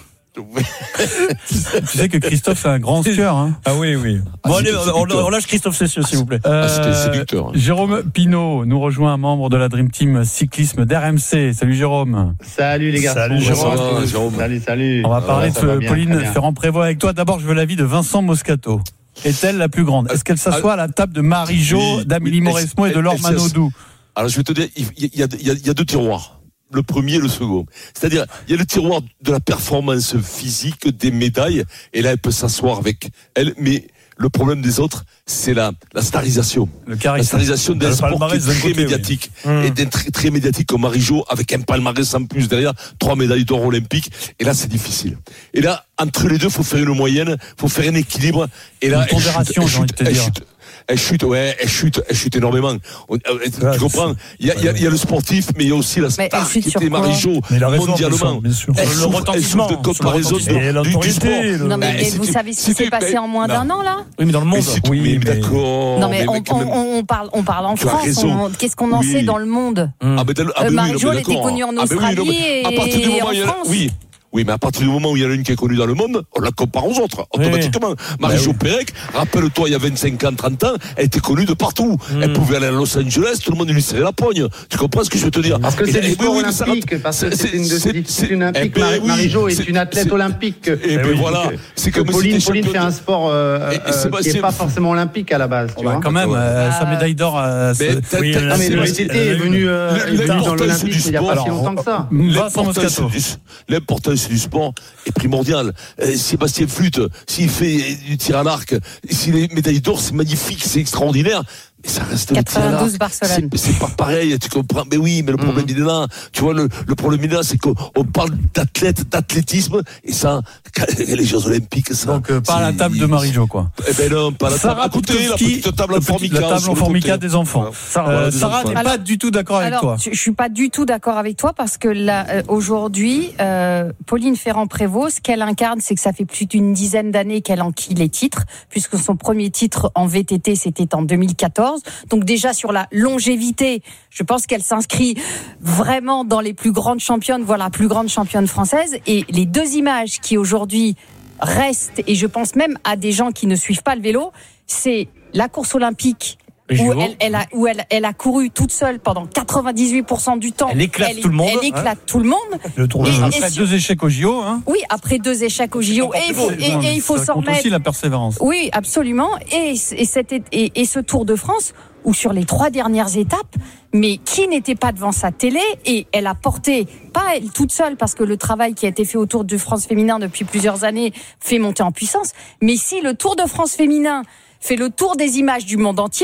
Tu sais que Christophe est un grand skieur. Hein. Ah oui, oui. Bon, ah, allez, on, on lâche Christophe Cessieux, s'il vous plaît. Euh, ah, c'était séducteur. Hein. Jérôme Pinault nous rejoint, un membre de la Dream Team cyclisme d'R M C. Salut Jérôme. Salut les gars. Salut Jérôme. Salut, Jérôme. Salut, salut. On va parler ouais, de bien, Pauline Ferrand-Prévot avec toi. D'abord, je veux l'avis de Vincent Moscato. Est-elle la plus grande? Est-ce qu'elle s'assoit à la table de Marie-Jo, oui, d'Amélie oui, Mauresmo et de Laure Manodou? Alors, je vais te dire, il y a, il y a, il y a deux tiroirs. Le premier et le second. C'est-à-dire, il y a le tiroir de la performance physique, des médailles, et là, elle peut s'asseoir avec elle, mais le problème des autres, c'est la, la starisation. Le charisme. La starisation d'un sport qui est très côté, médiatique. Oui. Mmh. Et d'un très, très médiatique comme Marie-Jo, avec un palmarès en plus derrière, trois médailles d'or olympiques, et là, c'est difficile. Et là, entre les deux, faut faire une moyenne, faut faire un équilibre, et là, une pondération, j'ai envie de te dire. Chute, elle chute, ouais, elle chute, elle chute énormément. On, euh, tu ouais, comprends? Il y a, il y a, il y a le sportif, mais il y a aussi la star qui était Marie-Jo mondialement. Bien sûr. Elle le retentissement de comparaison du sport. Non, mais vous savez ce qui s'est passé en moins d'un an, là? Oui, mais dans le monde. Oui, mais d'accord. Non, mais on parle, on parle en France. Qu'est-ce qu'on en sait dans le monde? Marie-Jo, elle était connue en Australie et en France. Oui. Oui, mais à partir du moment où il y en a une qui est connue dans le monde, on la compare aux autres, automatiquement. Oui. Marie-Jo bah, oui. Pérec, rappelle-toi, il y a vingt-cinq ans, trente ans, elle était connue de partout. Mm. Elle pouvait aller à Los Angeles, tout le monde lui serrait la poigne. Tu comprends ce que je veux te dire? Parce que c'est du sport olympique, parce que c'est une discipline olympique. Marie-Jo est une athlète olympique. Et puis voilà. C'est comme Pauline fait un sport qui n'est pas forcément olympique à la base. Quand même, sa médaille d'or. Mais le V T T est venu dans l'olympisme il n'y a pas si longtemps que ça. L'important du sport est primordial. Euh, Sébastien Flute, s'il fait du tir à l'arc, s'il est médaille d'or, c'est magnifique, c'est extraordinaire. Mais ça reste quatre-vingt-douze Barcelone. C'est, c'est pas pareil, tu comprends. Mais oui, mais le problème mmh. il est là. Tu vois, le, le problème il est là, c'est qu'on on parle d'athlète, d'athlétisme, et ça, les Jeux Olympiques, ça. Donc, euh, pas à la table de Marie-Jo, quoi. Eh ben non, pas à la table. À côté, la petite table en formica. La table en formica des enfants. Ouais. Sarah, euh, Sarah n'est pas du tout d'accord avec alors, toi. Je, je suis pas du tout d'accord avec toi parce que là, euh, aujourd'hui, euh, Pauline Ferrand-Prévot, ce qu'elle incarne, c'est que ça fait plus d'une dizaine d'années qu'elle enquille les titres, puisque son premier titre en V T T, c'était en deux mille quatorze. Donc déjà sur la longévité, je pense qu'elle s'inscrit vraiment dans les plus grandes championnes, voire la plus grande championne française. Et les deux images qui aujourd'hui restent, et je pense même à des gens qui ne suivent pas le vélo, c'est la course olympique où, elle, elle, a, où elle, elle a couru toute seule pendant quatre-vingt-dix-huit pour cent du temps. Elle éclate elle, tout le monde. Elle éclate hein. tout le monde. Le tour et, après et deux sur... échecs au J O. Hein. Oui, après deux échecs au J O. Et il faut, et, et, et il faut s'en remettre. aussi la persévérance. Oui, absolument. Et, et, cette, et, et ce Tour de France, où sur les trois dernières étapes, mais qui n'était pas devant sa télé, et elle a porté, pas elle toute seule, parce que le travail qui a été fait au Tour de France féminin depuis plusieurs années fait monter en puissance, mais si le Tour de France féminin fait le tour des images du monde entier,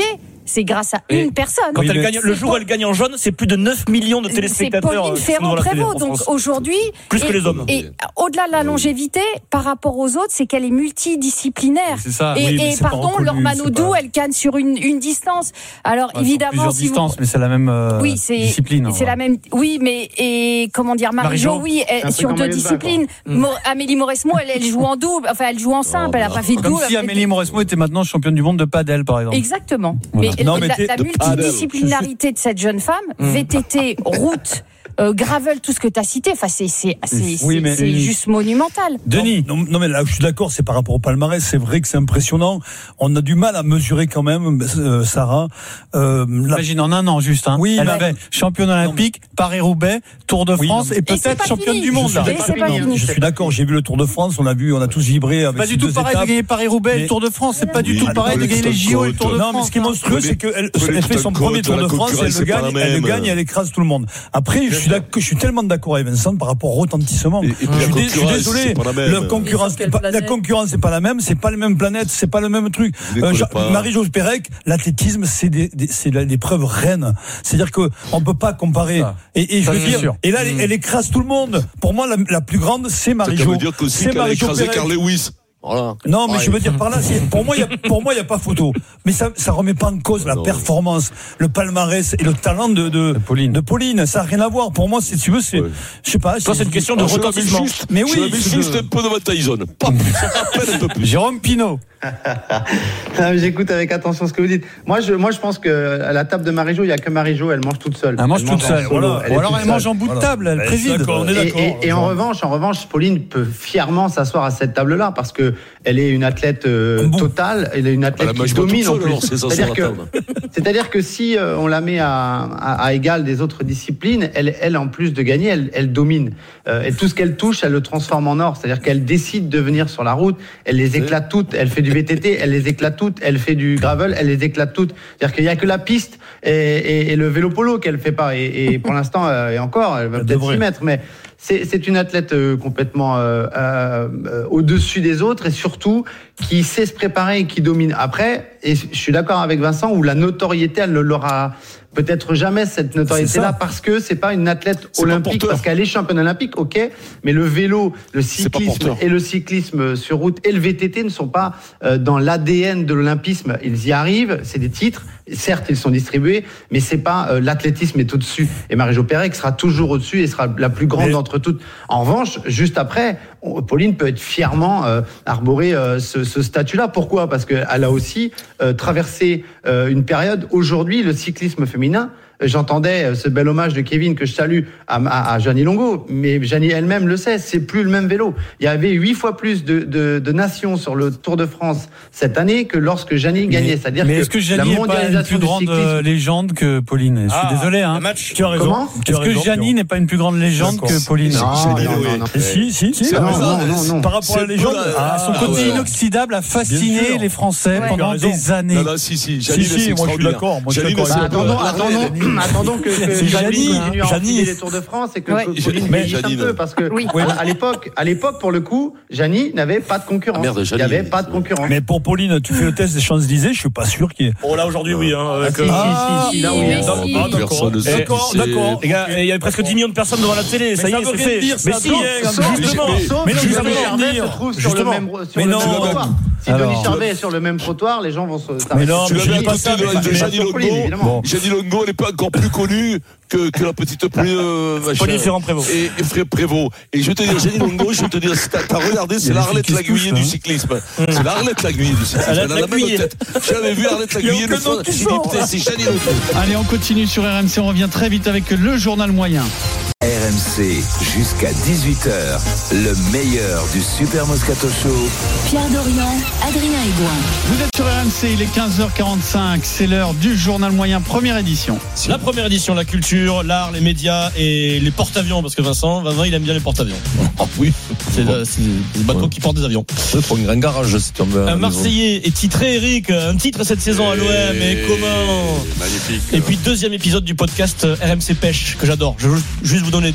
c'est grâce à une personne. Quand elle gagne, le C'est jour où Paul- elle gagne en jaune, c'est plus de neuf millions de téléspectateurs. C'est Pauline euh, qui sont devant la télé Ferrand-Prévot. en Donc France. aujourd'hui, Plus que et- les hommes. Et au-delà de la longévité, par rapport aux autres, c'est qu'elle est multidisciplinaire. C'est ça, Et, oui, mais et c'est pas pardon, reconnu, Laure c'est Manodou, pas- elle canne sur une, une distance. Alors Enfin, évidemment, plusieurs si vous- distances, mais c'est la même euh, oui, c'est discipline. c'est la même. Oui, mais et comment dire, Marie-Jo, Marie-Jo, oui, elle- c'est un peu sur comme deux Maëlle Bas, disciplines. quoi. Mo- Amélie Mauresmo, elle, elle joue en double. Enfin, elle joue en simple. Elle a pas fait de Comme double. si elle fait- Amélie Mauresmo était maintenant championne du monde de padel, par exemple. Exactement. Voilà. Mais, Non, mais la, t'es- la de multidisciplinarité de cette jeune femme, Mmh. V T T, route, euh, gravel, tout ce que tu as cité, enfin, c'est c'est c'est Oui, c'est- mais- c'est juste monumental. Denis. Non, non, mais là, je suis d'accord, c'est par rapport au palmarès, c'est vrai que c'est impressionnant. On a du mal à mesurer quand même, euh, Sarah. Euh, la... Imagine en un an juste. Hein. Oui, Elle mais- avait championne olympique, Paris-Roubaix, Tour de Oui, France non, et peut-être championne du monde. Je là. suis d'accord, je suis d'accord, j'ai vu le Tour de France, on a vu, on a tous vibré avec Pas ces du tout deux pareil étapes. de gagner Paris-Roubaix et Mais- le Tour de France. C'est pas du Oui, tout pareil de mais- gagner les J O et le Tour de Non, France. mais ce qui est monstrueux, hein. c'est qu'elle Faut elle les fait son côtes, premier Tour la de France, concurrence, elle c'est le pas gagne, la elle le même. gagne, elle écrase tout le monde. Après, je suis d'accord, je suis tellement d'accord avec Vincent par rapport au retentissement. puis je, la suis dé- je suis concurrence, désolé, c'est pas la même. la concurrence, Quelle pas- la planète concurrence, c'est pas la même, c'est pas les mêmes planètes, c'est pas le même truc. Vous Euh, décollez Jean- pas. Marie-Jo Pérec, l'athlétisme, c'est des, des- c'est la- l'épreuve reine. C'est-à-dire que on peut pas comparer. Et, et je Ça, veux c'est dire, sûr. et là, elle, Mm. elle écrase tout le monde. Pour moi, la, la plus grande, c'est Ça Marie-Jo. veut dire qu'aussi C'est qu'elle a Marie-Jo écrasé Pérec. Carl Lewis. Voilà. Non, mais Ouais. je veux dire par là, c'est- pour moi, il y a, pour moi, il y a pas photo. Mais ça, ça remet pas en cause la performance, le palmarès et le talent de, de, de Pauline. De Pauline. Ça a rien à voir. Pour moi, si tu veux, c'est, je sais pas. Toi, c'est une question de je l'avais retentissement. juste. Mais oui. Je l'avais c'est juste de- un peu devant Tyson. Pas à peine un peu plus. Jérôme Pinault. Non, mais J'écoute avec attention ce que vous dites. Moi, je, moi, je pense que à la table de Marie-Jo, il n'y a que Marie-Jo, elle mange toute seule. Elle mange toute en seule, solo, voilà. est Ou alors toute elle mange seule. en bout de table, elle Ben, je suis préside. d'accord, on est Et, d'accord. et- et en revanche, en revanche, Pauline peut fièrement s'asseoir à cette table-là parce que elle est une athlète euh, totale, elle est une athlète Elle qui mange pas domine toute en seule, plus. alors, c'est ça, C'est-à-dire sur la que, c'est-à-dire que si euh, on la met à, à, à égal des autres disciplines, elle, elle en plus de gagner, elle, elle domine. Euh, et tout ce qu'elle touche, elle le transforme en or. C'est-à-dire qu'elle décide de venir sur la route, elle les éclate toutes. Elle fait du V T T, elle les éclate toutes. Elle fait du gravel, elle les éclate toutes. C'est-à-dire qu'il y a que la piste et, et, et le vélo polo qu'elle fait pas. Et, et pour l'instant, euh, et encore, elle va Elle peut-être devrait. s'y mettre, mais c'est c'est une athlète euh, complètement euh, euh, euh, au-dessus des autres et surtout qui sait se préparer et qui domine. Après, et je suis d'accord avec Vincent, où la notoriété, elle ne l'aura peut-être jamais cette C'est notoriété-là ça. parce que c'est pas une athlète C'est pas olympique, porteur. parce qu'elle est championne olympique, ok, mais le vélo, le pas cyclisme porteur. et le cyclisme sur route et le V T T ne sont pas euh, dans l'A D N de l'olympisme. Ils y arrivent, c'est des titres, certes ils sont distribués, mais c'est pas euh, l'athlétisme est au-dessus. Et Marie-Jo Pérec sera toujours au-dessus et sera la plus grande Mais- d'entre toutes. En revanche, juste après, on- Pauline peut être fièrement euh, arborer euh, ce, ce statut-là. Pourquoi ? Parce qu'elle a aussi euh, traversé euh, une période. Aujourd'hui, le cyclisme féminin. J'entendais euh, ce bel hommage de Kevin que je salue à, à, à Jeannie Longo, mais Jeannie elle-même le sait, c'est plus le même vélo. Il y avait huit fois plus de, de, de nations sur le Tour de France cette année que lorsque Jeannie gagnait. C'est-à-dire Mais que, est-ce que la Jeannie n'est pas une mondialisation plus du grande cyclisme. euh, légende que Pauline ? Je suis Ah, désolé. Hein. un match. Tu as raison. Comment Tu as Est-ce que raison, Jeannie Pierrot. n'est pas une plus grande légende D'accord. que Pauline ? Non, non, non, non. Et si, si, si. C'est Non, un peu non, la- non, non. Par rapport à la c'est légende. un peu la- Ah, son Ah, côté ouais. inoxydable a fasciné sûr. les Français Ouais. pendant Tu as raison. des années. Non, non, si, si. Si, Janine, si, c'est moi je suis extraordinaire. d'accord. Moi je suis Janine, d'accord. Bah, c'est un peu attendons, la- attendons, attendons que, que C'est Janine Janine, continue à Janine. enfiler les Tours de France et que Ouais. que Pauline Mais vieillisse un Janine. peu parce que Oui. à, à l'époque, à l'époque pour le coup, Janine n'avait pas de concurrence. Ah, merde, Il Janine. n'y avait pas de concurrence. Mais pour Pauline, tu fais le test des Champs-Élysées, je suis pas sûr qu'il y ait. Oh là aujourd'hui oui. Hein, avec, Si, euh, si, si, si, là oui. mais hein. si. Ah, d'accord. Personne ne sait D'accord, qui c'est. d'accord. Les gars, il y avait presque dix millions de personnes devant la télé. Ça y ça est, veut c'est rien fait. dire, Mais ça. si, Sauf- hein, sauf- justement. Sauf Mais non, si mais ça Denis veut rien Charvet dire. se trouve sur le Justement. même, sur Mais le non. même trottoir. Si Alors. Denis Charvet est sur le même trottoir, les gens vont se. Mais non, Tu mais l'as je vu dis à pas côté ça. de, mais- de mais Janine sur Pauline, Longo. évidemment. Janine Longo n'est pas encore plus connue que, que la petite Pauline, euh, machin. Pauline Ferrand-Prévôt. Et, et Fré- Prévost. Et je vais te dire, Janine Longo, je vais te dire, si t'as, t'as regardé, Il y c'est a la des Arlette filles qui se Laguiller touchent, du hein. cyclisme. C'est la Arlette Laguiller du cyclisme. Arlette Elle a la même Laguiller. tête. J'avais vu Arlette Il y a Laguiller aucun une fois. nom qui J'ai dit, sort, putain, hein. c'est Janine Longo. Allez, on continue sur R M C. On revient très vite avec le journal moyen. R M C jusqu'à dix-huit heures, le meilleur du Super Moscato Show. Pierre Dorian, Adrien Aigouin. Vous êtes sur R M C, il est quinze heures quarante-cinq. C'est l'heure du journal moyen, première édition. La première édition, la culture, l'art, les médias et les porte-avions, parce que Vincent, Vincent, il aime bien les porte-avions. Ah oui. C'est, euh, c'est des bateaux qui portent des avions. Ouais, pour un garage, si tu en veux. Un Marseillais est titré, Eric, un titre cette saison à l'O M, et comment Magnifique. Et puis deuxième épisode du podcast R M C Pêche, que j'adore. Je veux juste vous donner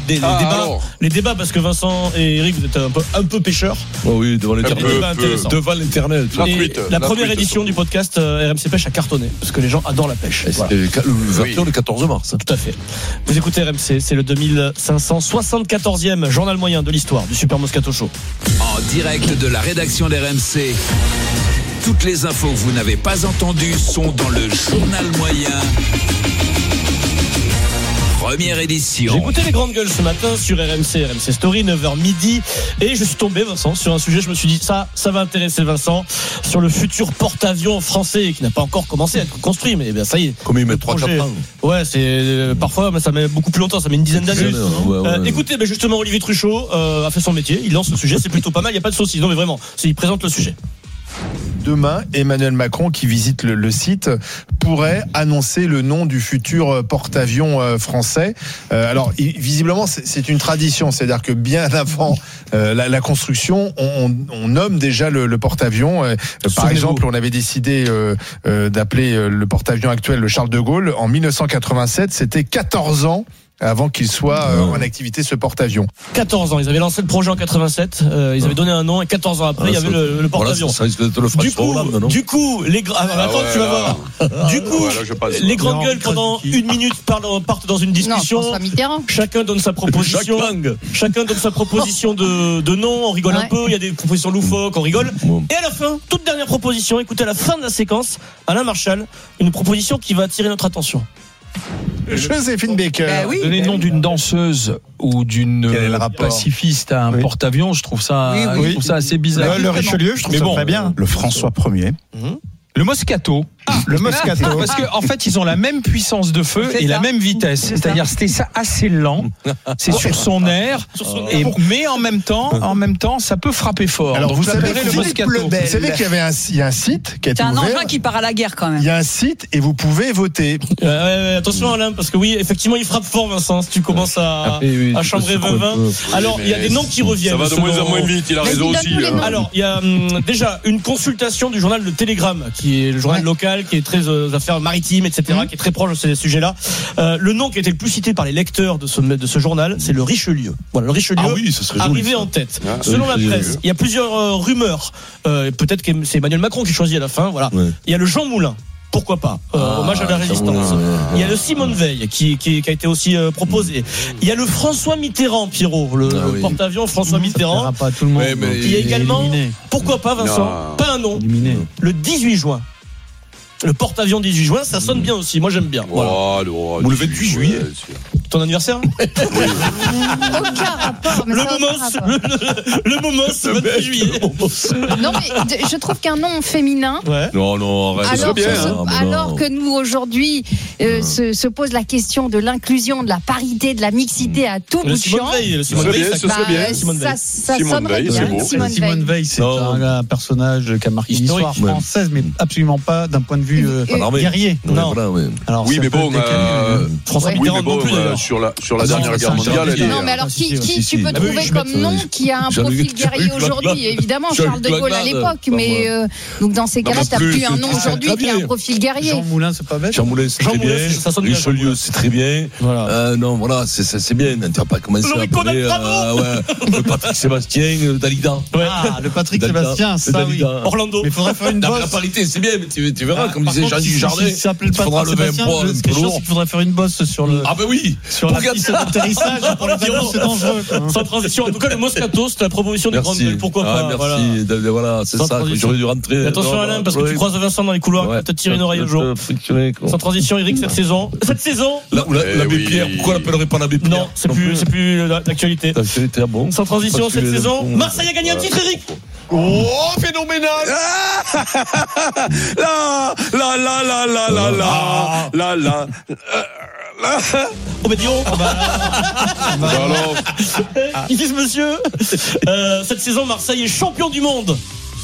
les Ah, débats, alors. les débats, parce que Vincent et Eric, vous êtes un peu, un peu pêcheurs. Oh oui, devant l'internet. Des débats intéressants. Devant l'internet. La, la première édition du podcast euh, R M C Pêche a cartonné, parce que les gens adorent la pêche. Voilà. C'était l'ouverture oui. le quatorze mars. Tout à fait. Vous écoutez R M C, c'est le deux mille cinq cent soixante-quatorzième journal moyen de l'histoire du Super Moscato Show. En direct de la rédaction d'R M C. Toutes les infos que vous n'avez pas entendues sont dans le journal moyen. Première édition. J'ai écouté les grandes gueules ce matin sur R M C, R M C Story, neuf heures midi, et je suis tombé, Vincent, sur un sujet, je me suis dit, ça, ça va intéresser Vincent, sur le futur porte-avions français, qui n'a pas encore commencé à être construit, mais bien ça y est. Combien il met trois quatre ans? Ouais, c'est, euh, parfois, mais ça met beaucoup plus longtemps, ça met une dizaine d'années. Ouais, ouais, euh, ouais. Écoutez, ben justement, Olivier Truchot euh, a fait son métier, il lance le sujet, c'est plutôt pas mal, il n'y a pas de saucisse, non mais vraiment, il présente le sujet. Demain, Emmanuel Macron, qui visite le, le site, pourrait annoncer le nom du futur porte-avions français. Euh, alors, il, visiblement, c'est, c'est une tradition, c'est-à-dire que bien avant euh, la, la construction, on, on nomme déjà le, le porte-avions. Euh, par exemple, on avait décidé euh, euh, d'appeler le porte-avions actuel le Charles de Gaulle en mille neuf cent quatre-vingt-sept. C'était quatorze ans avant qu'il soit euh, en activité, ce porte-avions. quatorze ans, ils avaient lancé le projet en quatre-vingt-sept, euh, ils avaient donné un nom, et quatorze ans après, ah, il y avait le, le porte-avions. Voilà, ça risque d'être le du coup, Hollande, non du coup, les gra- ah, ah, attends, ouais, tu vas là. voir. Du coup, ouais, là, les grandes gueules pendant une minute parlent, partent dans une discussion. Non, Mitterrand. Chacun donne sa proposition. Chacun donne sa proposition de, de nom, on rigole ouais. un peu, il y a des propositions loufoques, on rigole. Bon. Et à la fin, toute dernière proposition, écoutez à la fin de la séquence, Alain Marchal, une proposition qui va attirer notre attention. Joséphine Baker. Bah oui, donner le nom d'une danseuse ou d'une pacifiste à un oui. porte-avions, je trouve ça, oui, oui. Je trouve ça assez bizarre. Le, le Richelieu, je trouve Mais ça bon, très bien. Le François Ier. Mmh. Le Moscato. Ah, le Moscato. Parce qu'en en fait, ils ont la même puissance de feu c'est et ça. la même vitesse. C'est C'est-à-dire, c'était ça assez lent. C'est sur son air. Sur son et, mais en même temps, en même temps, ça peut frapper fort. Alors, donc, vous savez, le Moscato. Vous savez qu'il y avait un, il y a un site qui a été ouvert. C'est un engin qui part à la guerre quand même. Il y a un site et vous pouvez voter. Euh, euh, attention Alain, parce que oui, effectivement, il frappe fort, Vincent. Si tu commences à, oui, oui, à chambrer vingt vingt. Alors, il y a des noms qui reviennent. Ça va de moins en moins vite. Il a raison aussi. Alors, il y a déjà une consultation du journal Le Télégramme, qui est le journal local, qui est très affaires maritimes, et cetera, mmh. qui est très proche de ces sujets-là. Euh, le nom qui a été le plus cité par les lecteurs de ce, de ce journal, c'est le Richelieu. Voilà, le Richelieu ah oui, ce serait arrivé joli, en tête. Ah, Selon la presse, il y a plusieurs euh, rumeurs. Euh, peut-être que c'est Emmanuel Macron qui choisit à la fin. Voilà. Ouais. Il y a le Jean Moulin. Pourquoi pas euh, ah, hommage à la résistance. Il y a le Simone Veil qui, qui, qui a été aussi euh, proposé. Il y a le François Mitterrand, Pierrot, le, ah, oui. le porte-avions François mmh, Mitterrand. Pas tout le monde. Ouais, mais il y a également, éliminé. Pourquoi pas Vincent, non. pas un nom, éliminé. Le dix-huit juin. Le porte-avions dix-huit juin, ça sonne bien aussi. Moi, j'aime bien. Voilà. Oh, le, Ou le vingt-huit juillet. Ton anniversaire? Aucun rapport. Mais le momos, le, le momos, le vingt-huit juillet. Non, mais je trouve qu'un nom féminin. Ouais. Non, non, arrête. Alors, bien, se, hein, alors non. que nous, aujourd'hui, euh, se, se pose la question de l'inclusion, de la parité, de la mixité à tout bout de champ. Le Simone Veil, ça serait bien. Ça, ça sonnerait bien. Simone, Simone Veil, c'est un, un personnage qui a marqué l'histoire française, mais absolument pas d'un point de vue euh, guerrier. Non. Voilà, ouais. Alors, oui, mais bon, euh, François oui, Mitterrand mais bon, non plus, euh, sur la sur la ah, dernière non, guerre mondiale. Elle est, non, mais alors qui, qui si, si, tu peux ah, trouver oui, comme nom euh, qui a un profil guerrier aujourd'hui? Évidemment, Charles de Gaulle à l'époque, mais euh, donc dans ces cas-là, t'as plus un nom aujourd'hui qui a un profil guerrier. Jean Moulin, c'est pas bête. Jean Moulin, c'est très bien. Richelieu, c'est très bien. Non, voilà, c'est bien. Tu vas pas commencer à appeler le Patrick Sébastien, Dalida. Ah, le Patrick Sébastien, ça oui. Orlando. Mais il faudrait faire une bosse. La parité, c'est bien, mais tu verras, comme disait Jean Jardin. Il s'appelle le Patrick Sébastien. Il faudrait faire une bosse sur le. Ah ben oui. Sur la piste d'atterrissage pour les avions, c'est dangereux. Sans transition. En tout cas, le Moscato, c'est la proposition des grandes gueules. Pourquoi pas? Merci. Voilà, c'est ça. J'aurais dû rentrer. Attention Alain, parce que tu croises Vincent dans les couloirs, peut-être tirer une oreille au jour. Sans transition, Eric, cette saison. Cette saison. L'abbé Pierre. Pourquoi l'appellerait pas l'abbé Pierre? Non, c'est plus, c'est plus l'actualité. L'actualité, bon. Sans transition, cette saison. Marseille a gagné un titre, Eric. Oh, phénoménal! La, la, la, la, la, la, la, la, la. Oh mais dis donc, bah, bah alors. Qui dit ce monsieur euh, cette saison, Marseille est champion du monde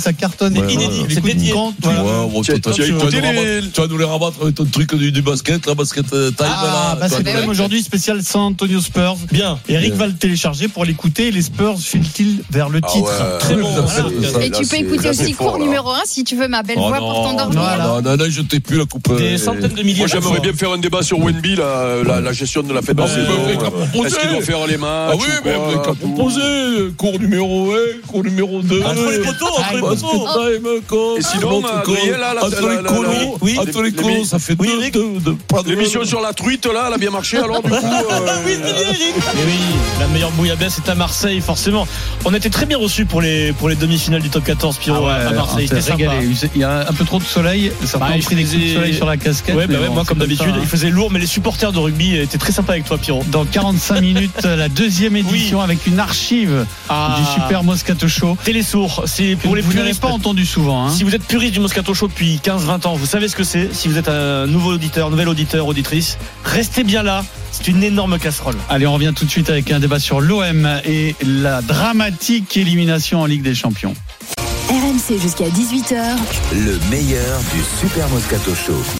ça cartonne. Ouais, inédit, ouais. c'est dédié. Ouais, bon, Tu as- toi, tu as tu vas écouté nous les- rabattre- tu vas nous les rabattre avec ton truc du, du basket, la basket euh, taille. Ah, bah c'est quand même aujourd'hui spécial San Antonio Spurs. Bien. Eric va le télécharger pour l'écouter. Les Spurs filent-ils vers le titre. Ah ouais. Très bon. Et tu peux écouter aussi cours numéro un si tu veux ma belle voix pour t'endormir. Non, non, non, je t'ai plus la coupe. Des centaines de milliers. Moi, j'aimerais bien faire un débat sur Wenby, la, la, la gestion de la fête de saison. Est-ce qu'il doit faire les matchs? Ah oui, mais vous n'avez qu'à proposer. Cours numéro un, cours numéro deux. Entre les poteaux, entre les poteaux. Et sinon, Adrien, là, la, entre les colos, oui, entre les colos, ça fait deux, deux, deux, pas de l'émission sur la truite, là, elle a bien marché, alors, du coup. Euh... oui, c'est bien, Eric. Et oui, la meilleure bouillabaisse est à Marseille, forcément. On était très bien reçus pour les, pour les demi-finales du top quatorze, Pierrot, ah ouais, à Marseille. C'était sympa. Il y a un peu trop de soleil. Certains bah, ont pris des coups de soleil sur la casquette. Ouais, bah ouais, bon, moi, comme d'habitude, ça, hein. il faisait lourd, mais les supporters de rugby étaient très sympas avec toi, Pierrot. Dans quarante-cinq minutes, la deuxième édition oui. avec une archive ah. du Super Moscato Show. Télésourd, c'est pour les vous puristes. Vous n'avez pas entendu souvent. Hein. Si vous êtes puriste du Moscato Show depuis quinze vingt ans, vous savez ce que c'est. Si vous êtes un nouveau auditeur, nouvel auditeur, auditrice, restez bien là. C'est une énorme casserole. Allez, on revient tout de suite avec un débat sur l'O M et la dramatique élimination en Ligue des Champions. R M C jusqu'à dix-huit heures. Le meilleur du Super Moscato Show.